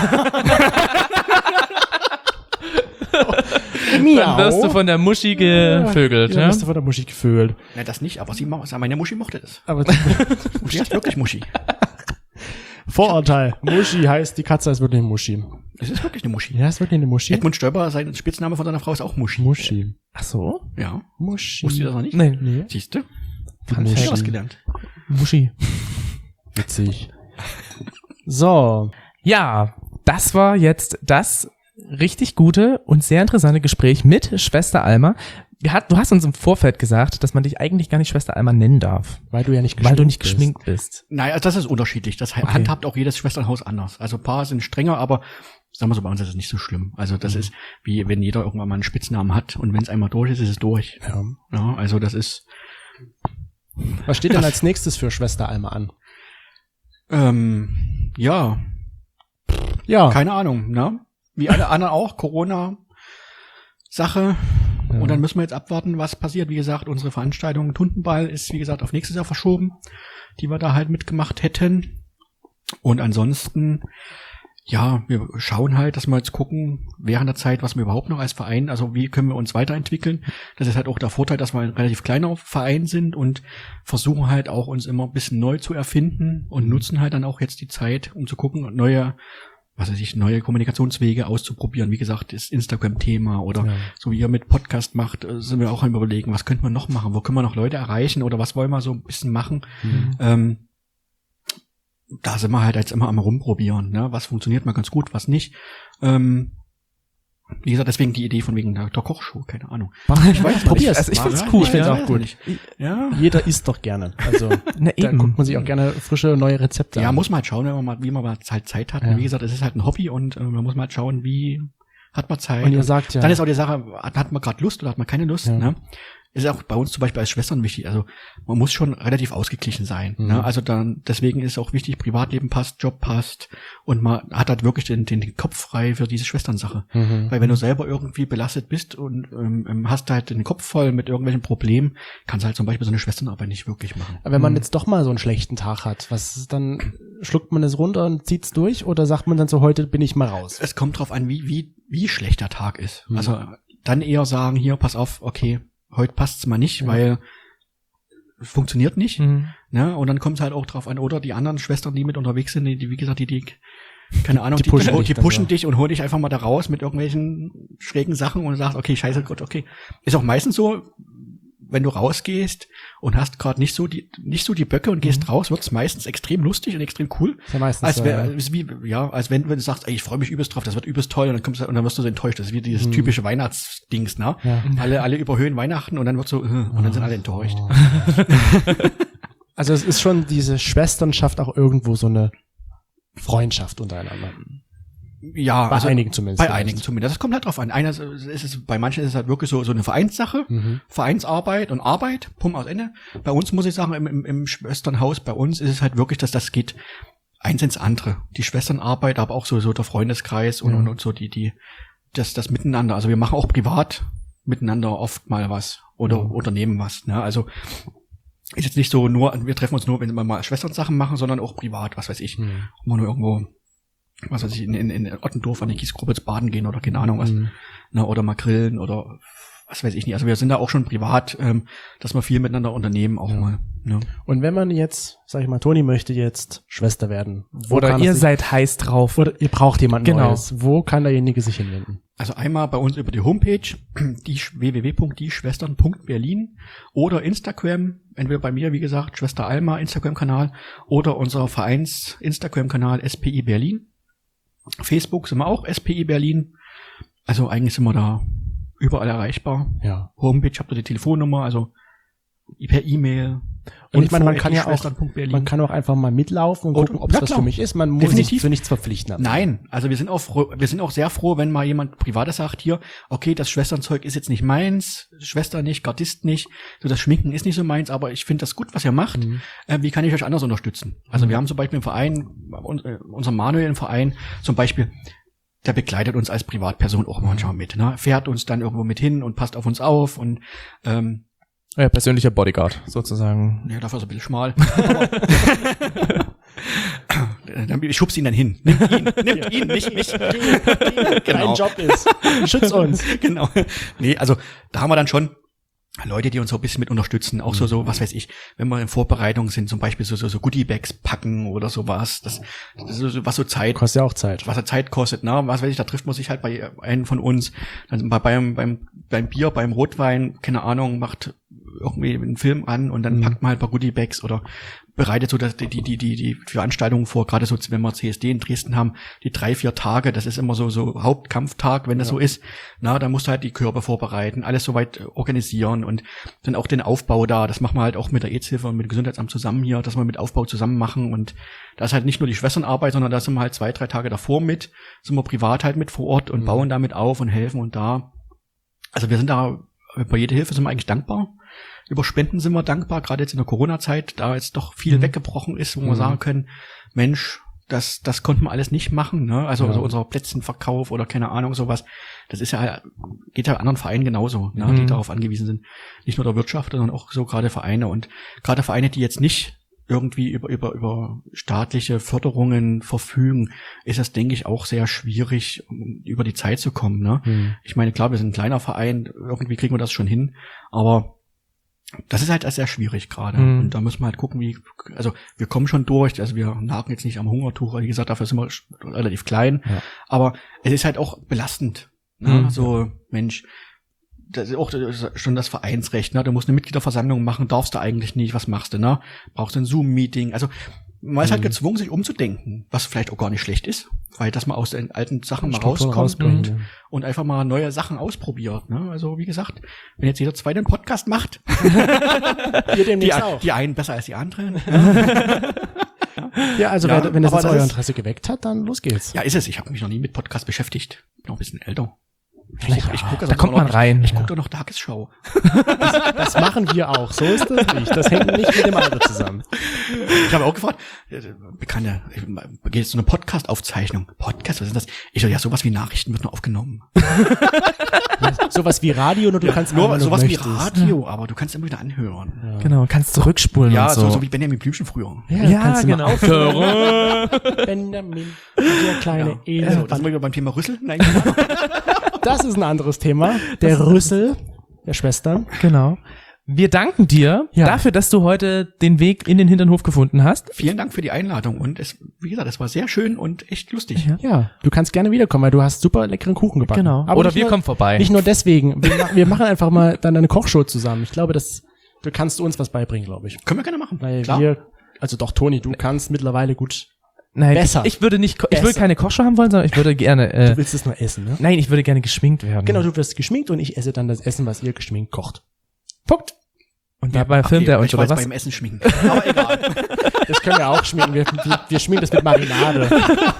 Dann wirst du von der Muschi gevögelt, ja? ja? Ja, wirst du von der Muschi gevögelt. Ja, das nicht, aber sie, mo- meine Muschi mochte das. Aber Muschi heißt wirklich Muschi. Vorurteil. Muschi heißt, die Katze ist wirklich eine Muschi. Das ist wirklich eine Muschi. Ja, ist wirklich eine Muschi. Edmund Stoiber, sein Spitzname von seiner Frau ist auch Muschi. Muschi. Ach so? Ja. Muschi. Wusst ihr das noch nicht? Nee. Nee. Siehst du? Fun Muschi. Ich hab Fact. was gelernt. Muschi. Witzig. So. Ja, das war jetzt das richtig gute und sehr interessante Gespräch mit Schwester Alma. Wir hat, du hast uns im Vorfeld gesagt, dass man dich eigentlich gar nicht Schwester Alma nennen darf, Weil du ja nicht weil du nicht bist. geschminkt bist. Naja, das ist unterschiedlich. Das handhabt auch jedes Schwesternhaus anders. Also ein paar sind strenger, aber sagen wir so, bei uns ist es nicht so schlimm. Also das ist wie wenn jeder irgendwann mal einen Spitznamen hat und wenn es einmal durch ist, ist es durch. Ja. Ja, also das ist Was steht denn als nächstes für Schwester Alma an? ähm, ja, Ja. keine Ahnung, ne? Wie alle anderen auch, Corona-Sache. Ja. Und dann müssen wir jetzt abwarten, was passiert. Wie gesagt, unsere Veranstaltung Tuntenball ist, wie gesagt, auf nächstes Jahr verschoben, die wir da halt mitgemacht hätten. Und ansonsten, ja, wir schauen halt, dass wir jetzt gucken, während der Zeit, was wir überhaupt noch als Verein, also wie können wir uns weiterentwickeln. Das ist halt auch der Vorteil, dass wir ein relativ kleiner Verein sind und versuchen halt auch uns immer ein bisschen neu zu erfinden und nutzen halt dann auch jetzt die Zeit, um zu gucken, neue was weiß ich, neue Kommunikationswege auszuprobieren. Wie gesagt, das Instagram-Thema oder Ja. so wie ihr mit Podcast macht, äh, sind wir auch am Überlegen, was könnte man noch machen? Wo können wir noch Leute erreichen oder was wollen wir so ein bisschen machen? Mhm. Ähm, da sind wir halt jetzt immer am Rumprobieren, ne? Was funktioniert mal ganz gut, was nicht. Ähm, wie gesagt, deswegen die Idee von wegen der, der Kochshow, keine Ahnung. Ich weiß, probier's. Also ich find's cool, Ich find's ja. auch gut. Ja. Jeder isst doch gerne. Also Na, da eben. guckt man sich auch gerne frische neue Rezepte Ja, an. muss man halt schauen, wenn man mal, wie man mal halt Zeit hat. Ja. Wie gesagt, es ist halt ein Hobby und äh, man muss mal halt schauen, wie hat man Zeit. Und ihr sagt ja, Dann ist auch die Sache, hat, hat man gerade Lust oder hat man keine Lust, Ja. ne? Ist auch bei uns zum Beispiel als Schwestern wichtig. Also man muss schon relativ ausgeglichen sein. Mhm. Ne? Also dann deswegen ist auch wichtig, Privatleben passt, Job passt und man hat halt wirklich den, den, den Kopf frei für diese Schwesternsache. Mhm. Weil wenn du selber irgendwie belastet bist und ähm, hast halt den Kopf voll mit irgendwelchen Problemen, kannst du halt zum Beispiel so eine Schwesternarbeit nicht wirklich machen. Aber wenn man jetzt doch mal so einen schlechten Tag hat, was ist dann, schluckt man es runter und zieht's durch oder sagt man dann so, heute bin ich mal raus? Es kommt drauf an, wie wie wie schlecht der Tag ist. Mhm. Also dann eher sagen, hier, pass auf, okay, heute passt's mal nicht, Ja. weil es funktioniert nicht. Mhm. Ne? Und dann kommt es halt auch drauf an, oder die anderen Schwestern, die mit unterwegs sind, die, die wie gesagt, die, die keine Ahnung, Die die, pushen die, dich die dann pushen so. dich und hol dich einfach mal da raus mit irgendwelchen schrägen Sachen und sagst, okay, scheiße Gott, okay. Ist auch meistens so, wenn du rausgehst und hast gerade nicht so die nicht so die Böcke und gehst raus, wird's meistens extrem lustig und extrem cool. Ist ja meistens Als so, wär, ja. ist wie, ja, als wenn, wenn du sagst, ey, ich freue mich übelst drauf, das wird übelst toll, und dann kommst du, und dann wirst du so enttäuscht. Das ist wie dieses Mhm. typische Weihnachtsdings, ne? Ja. Alle, alle überhöhen Weihnachten und dann wird so, äh, und dann sind alle enttäuscht. Also es ist schon diese Schwesternschaft auch irgendwo so eine Freundschaft untereinander. Ja, Bei also, einigen zumindest. bei vielleicht. einigen zumindest. Das kommt halt drauf an. Einer ist es, bei manchen ist es halt wirklich so, so eine Vereinssache, Mhm. Vereinsarbeit und Arbeit, Punkt aus Ende. Bei uns muss ich sagen, im, im, im Schwesternhaus, bei uns ist es halt wirklich, dass das geht eins ins andere. Die Schwesternarbeit, aber auch so, so der Freundeskreis und, Mhm. und, und so die, die, das, das Miteinander. Also wir machen auch privat miteinander oft mal was oder Mhm. unternehmen was, ne? Also, ist jetzt nicht so nur, wir treffen uns nur, wenn wir mal Schwesternsachen machen, sondern auch privat, was weiß ich. Mhm. Mal nur irgendwo, was weiß ich, in, in, in Ottendorf an die Kiesgrube jetzt baden gehen oder keine Ahnung was. Mhm. Ne, oder mal grillen oder was weiß ich nicht. Also wir sind da auch schon privat, ähm, dass wir viel miteinander unternehmen auch Ja. mal. Ne? Und wenn man jetzt, sag ich mal, Toni möchte jetzt Schwester werden. Wo Oder kann ihr er sich, seid heiß drauf. oder ihr braucht jemanden Genau. Neues. Wo kann derjenige sich hinwenden? Also einmal bei uns über die Homepage, die w w w punkt die schwestern punkt berlin oder Instagram, entweder bei mir, wie gesagt, Schwester Alma, Instagram-Kanal oder unser Vereins-Instagram-Kanal S P I Berlin. Facebook sind wir auch S P I Berlin. Also eigentlich sind wir da überall erreichbar. Ja. Homepage habt ihr die Telefonnummer, also per E-Mail. Und ich meine, man info kann at ja auch, schwestern.berlin. man kann auch einfach mal mitlaufen und Oder- gucken, ob es ja, was klar. für mich ist. Man muss sich Definitiv. für nichts verpflichten. Nein, also wir sind auch froh, wir sind auch sehr froh, wenn mal jemand Privates sagt hier, okay, das Schwesternzeug ist jetzt nicht meins, Schwester nicht, Gardist nicht, so das Schminken ist nicht so meins, aber ich finde das gut, was ihr macht. Mhm. Äh, wie kann ich euch anders unterstützen? Also Mhm. wir haben zum Beispiel im Verein, un, äh, unser Manuel im Verein, zum Beispiel, der begleitet uns als Privatperson auch manchmal mit, ne? Fährt uns dann irgendwo mit hin und passt auf uns auf und ähm, Ja, persönlicher Bodyguard, sozusagen. ja, dafür ist er ein bisschen schmal. Dann ich schub's ihn dann hin. Nimm ihn, nimm ihn, nicht mich. Dein Genau. Job ist, schütz uns. Genau. Nee, also da haben wir dann schon Leute, die uns so ein bisschen mit unterstützen, auch so, so, was weiß ich, wenn wir in Vorbereitung sind, zum Beispiel so, so, so Goodie-Bags packen oder sowas, das, das ist so, was so Zeit, Kostet ja auch Zeit. was er Zeit kostet, ne, was weiß ich, da trifft man sich halt bei einem von uns, dann bei, beim, beim, beim Bier, beim Rotwein, keine Ahnung, macht irgendwie einen Film an und dann Mhm. packt man halt ein paar Goodie-Bags oder bereitet so das, die, die, die, die, die Veranstaltungen vor, gerade so, wenn wir C S D in Dresden haben, die drei, vier Tage, das ist immer so, so Hauptkampftag, wenn das Ja. so ist, na, da musst du halt die Körper vorbereiten, alles soweit organisieren und dann auch den Aufbau da, das machen wir halt auch mit der AIDS-Hilfe und mit dem Gesundheitsamt zusammen hier, dass wir mit Aufbau zusammen machen und da ist halt nicht nur die Schwesternarbeit, sondern da sind wir halt zwei, drei Tage davor mit, sind wir privat halt mit vor Ort und Mhm. bauen damit auf und helfen und da, also wir sind da, bei jeder Hilfe sind wir eigentlich dankbar. Über Spenden sind wir dankbar, gerade jetzt in der Corona-Zeit, da jetzt doch viel Mhm. weggebrochen ist, wo Mhm. wir sagen können, Mensch, das, das konnten wir alles nicht machen, ne? Also, Ja. so unser Plätzchenverkauf oder keine Ahnung, sowas. Das ist ja, geht ja anderen Vereinen genauso, ne? Mhm. Die darauf angewiesen sind. Nicht nur der Wirtschaft, sondern auch so gerade Vereine und gerade Vereine, die jetzt nicht irgendwie über, über, über staatliche Förderungen verfügen, ist das, denke ich, auch sehr schwierig, um über die Zeit zu kommen, ne? Hm. Ich meine, klar, wir sind ein kleiner Verein, irgendwie kriegen wir das schon hin, aber das ist halt sehr schwierig gerade. Mhm. Und da müssen wir halt gucken, wie, also wir kommen schon durch, also wir nagen jetzt nicht am Hungertuch, wie gesagt, dafür sind wir sch- relativ klein, Ja. aber es ist halt auch belastend. Ne? Mhm. So, Mensch, das ist auch das ist schon das Vereinsrecht, ne? Du musst eine Mitgliederversammlung machen, darfst du eigentlich nicht, was machst du, ne? Brauchst du ein Zoom-Meeting, also man ist halt Mhm. gezwungen, sich umzudenken, was vielleicht auch gar nicht schlecht ist, weil dass man aus den alten Sachen mal Strukturen rauskommt rausbringt, und, ja. und einfach mal neue Sachen ausprobiert. Ne? Also wie gesagt, wenn jetzt jeder zweite einen Podcast macht, Ihr die, demnächst auch. die einen besser als die anderen. Ja, also Ja, wer, wenn das aber jetzt das euer ist- Interesse geweckt hat, dann los geht's. Ja, ist es. Ich habe mich noch nie mit Podcast beschäftigt. Bin noch ein bisschen älter. Vielleicht- ich gucke Da kommt man rein. Ich Ja. gucke doch noch Tagesschau. Das machen wir auch. So ist das nicht. Das hängt nicht mit dem Alter zusammen. Ich habe auch gefragt, äh, Bekannte, äh, geht jetzt so eine Podcast-Aufzeichnung. Podcast, was ist das? Ich so, ja, sowas wie Nachrichten wird nur aufgenommen. Sowas wie Radio, nur du kannst nur anhören, sowas wenn wie du möchtest. Radio, aber du kannst immer wieder anhören. Ja. Genau, kannst zurückspulen Ja, und so. so. So, wie Benjamin Blümchen früher. Ja, Ja, kannst du genau. mal aufhören. Benjamin, der kleine Also, Elefant. das sind wir wieder beim Thema Rüssel. Nein, genau. Das ist ein anderes Thema. Der Rüssel der Schwestern. Genau. Wir danken dir Ja. dafür, dass du heute den Weg in den Hinternhof gefunden hast. Vielen Dank für die Einladung und es, wie gesagt, es war sehr schön und echt lustig. Ja. Ja, du kannst gerne wiederkommen, weil du hast super leckeren Kuchen gebacken. Genau. Aber Oder nicht wir nur, kommen vorbei. Nicht nur deswegen. Wir, ma- wir machen einfach mal dann eine Kochshow zusammen. Ich glaube, das, du kannst uns was beibringen, glaube ich. Können wir gerne machen. Weil Klar. wir, also doch, Toni, du kannst mittlerweile gut. Nein, besser. Ich, ich würde nicht, ko- ich würde Besser. keine Kochshow haben wollen, sondern ich würde gerne, Du äh, willst es nur essen, ne? nein, ich würde gerne geschminkt werden. Genau, du wirst geschminkt und ich esse dann das Essen, was ihr geschminkt kocht. Punkt. Und dabei Ach, filmt nee, er uns ich war oder jetzt was? beim Essen schminken. Aber egal. Das können wir auch schminken. Wir, wir, wir schminken das mit Marinade.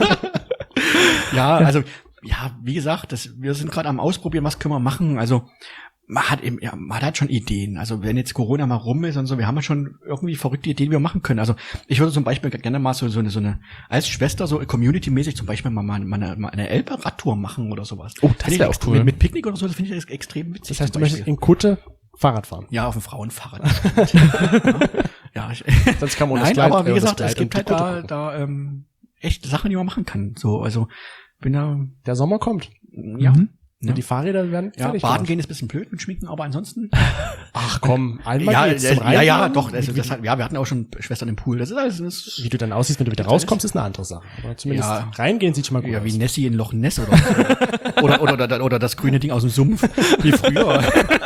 Ja, also, ja, wie gesagt, das, wir sind gerade am Ausprobieren, was können wir machen. Also, man hat eben, ja, man hat schon Ideen. Also, wenn jetzt Corona mal rum ist und so, wir haben ja schon irgendwie verrückte Ideen, die wir machen können. Also, ich würde zum Beispiel gerne mal so, so eine, so eine, als Schwester, so community-mäßig zum Beispiel mal, mal, mal eine, mal eine Elbe-Radtour machen oder sowas. Oh, das Finde ich wäre auch extrem- cool. Mit, mit Picknick oder so, das finde ich extrem witzig. Das heißt, du zum möchtest Beispiel. in Kutte Fahrrad fahren. Ja, auf dem Frauenfahrrad. ja, ja, ich, Sonst kann man Nein, Kleid- aber wie äh, das gesagt, Kleid es gibt und halt die Kutte da, gucken. da ähm, echt Sachen, die man machen kann. So, also bin da, Der Sommer kommt. ja. Mhm. Ja. Und die Fahrräder werden Ja, fertig baden gemacht. gehen ist ein bisschen blöd mit Schminken, aber ansonsten. Ach komm, einmal ja, geht's äh, zum ja, ja, Reinfahren. doch. Das, Wie, das hat, ja, wir hatten auch schon Schwestern im Pool. Das ist alles. Das wie du dann aussiehst, wenn du wieder rauskommst, ist eine andere Sache. Aber zumindest Ja. reingehen sieht schon mal gut ja, aus. wie Nessie in Loch Ness oder so. oder, oder, oder, oder das grüne Ding aus dem Sumpf, wie früher.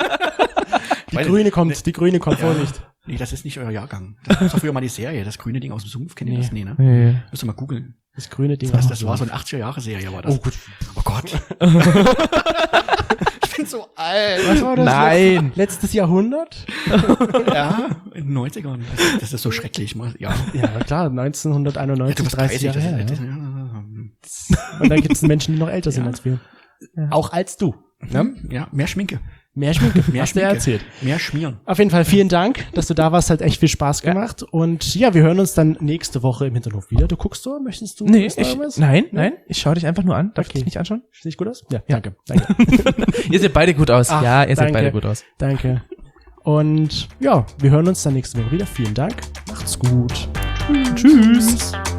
Die Grüne kommt, die Grüne kommt, Vorsicht. Nee, das ist nicht euer Jahrgang. Das war früher mal die Serie, das grüne Ding aus dem Sumpf. Kennt ihr das? Nee, ne? Nee. Müsst ihr mal googeln. Das grüne Ding. Das, aus das dem war so Sumpf. eine achtziger-Jahre-Serie, war das. Oh gut. Oh Gott. ich bin so alt. Was war das? Nein. Letztes Jahrhundert? Ja, in den neunzigern. Das, das ist so schrecklich. Ja. Ja, klar, neunzehnhunderteinundneunzig, Ja, du bist dreißig Jahre das, her. das, Ja. ja. Und dann gibt es Menschen, die noch älter sind Ja. als wir. Auch als du. Ne? Ja, mehr Schminke. Mehr Schminke, Mehr hast du ja Schminke. erzählt. Mehr schmieren. Auf jeden Fall vielen Dank, dass du da warst, hat echt viel Spaß gemacht. Und ja, wir hören uns dann nächste Woche im Hinterhof wieder. Du guckst so, möchtest du? Nee, ist da ich, irgendwas? nein, nein, ich schaue dich einfach nur an. Darf Okay. ich dich nicht anschauen? Sehe ich gut aus? Ja, Ja. danke. Danke. Ihr seht beide gut aus. Ach, ja, ihr seht danke. beide gut aus. Danke. Und ja, wir hören uns dann nächste Woche wieder. Vielen Dank. Macht's gut. Tschüss. Tschüss.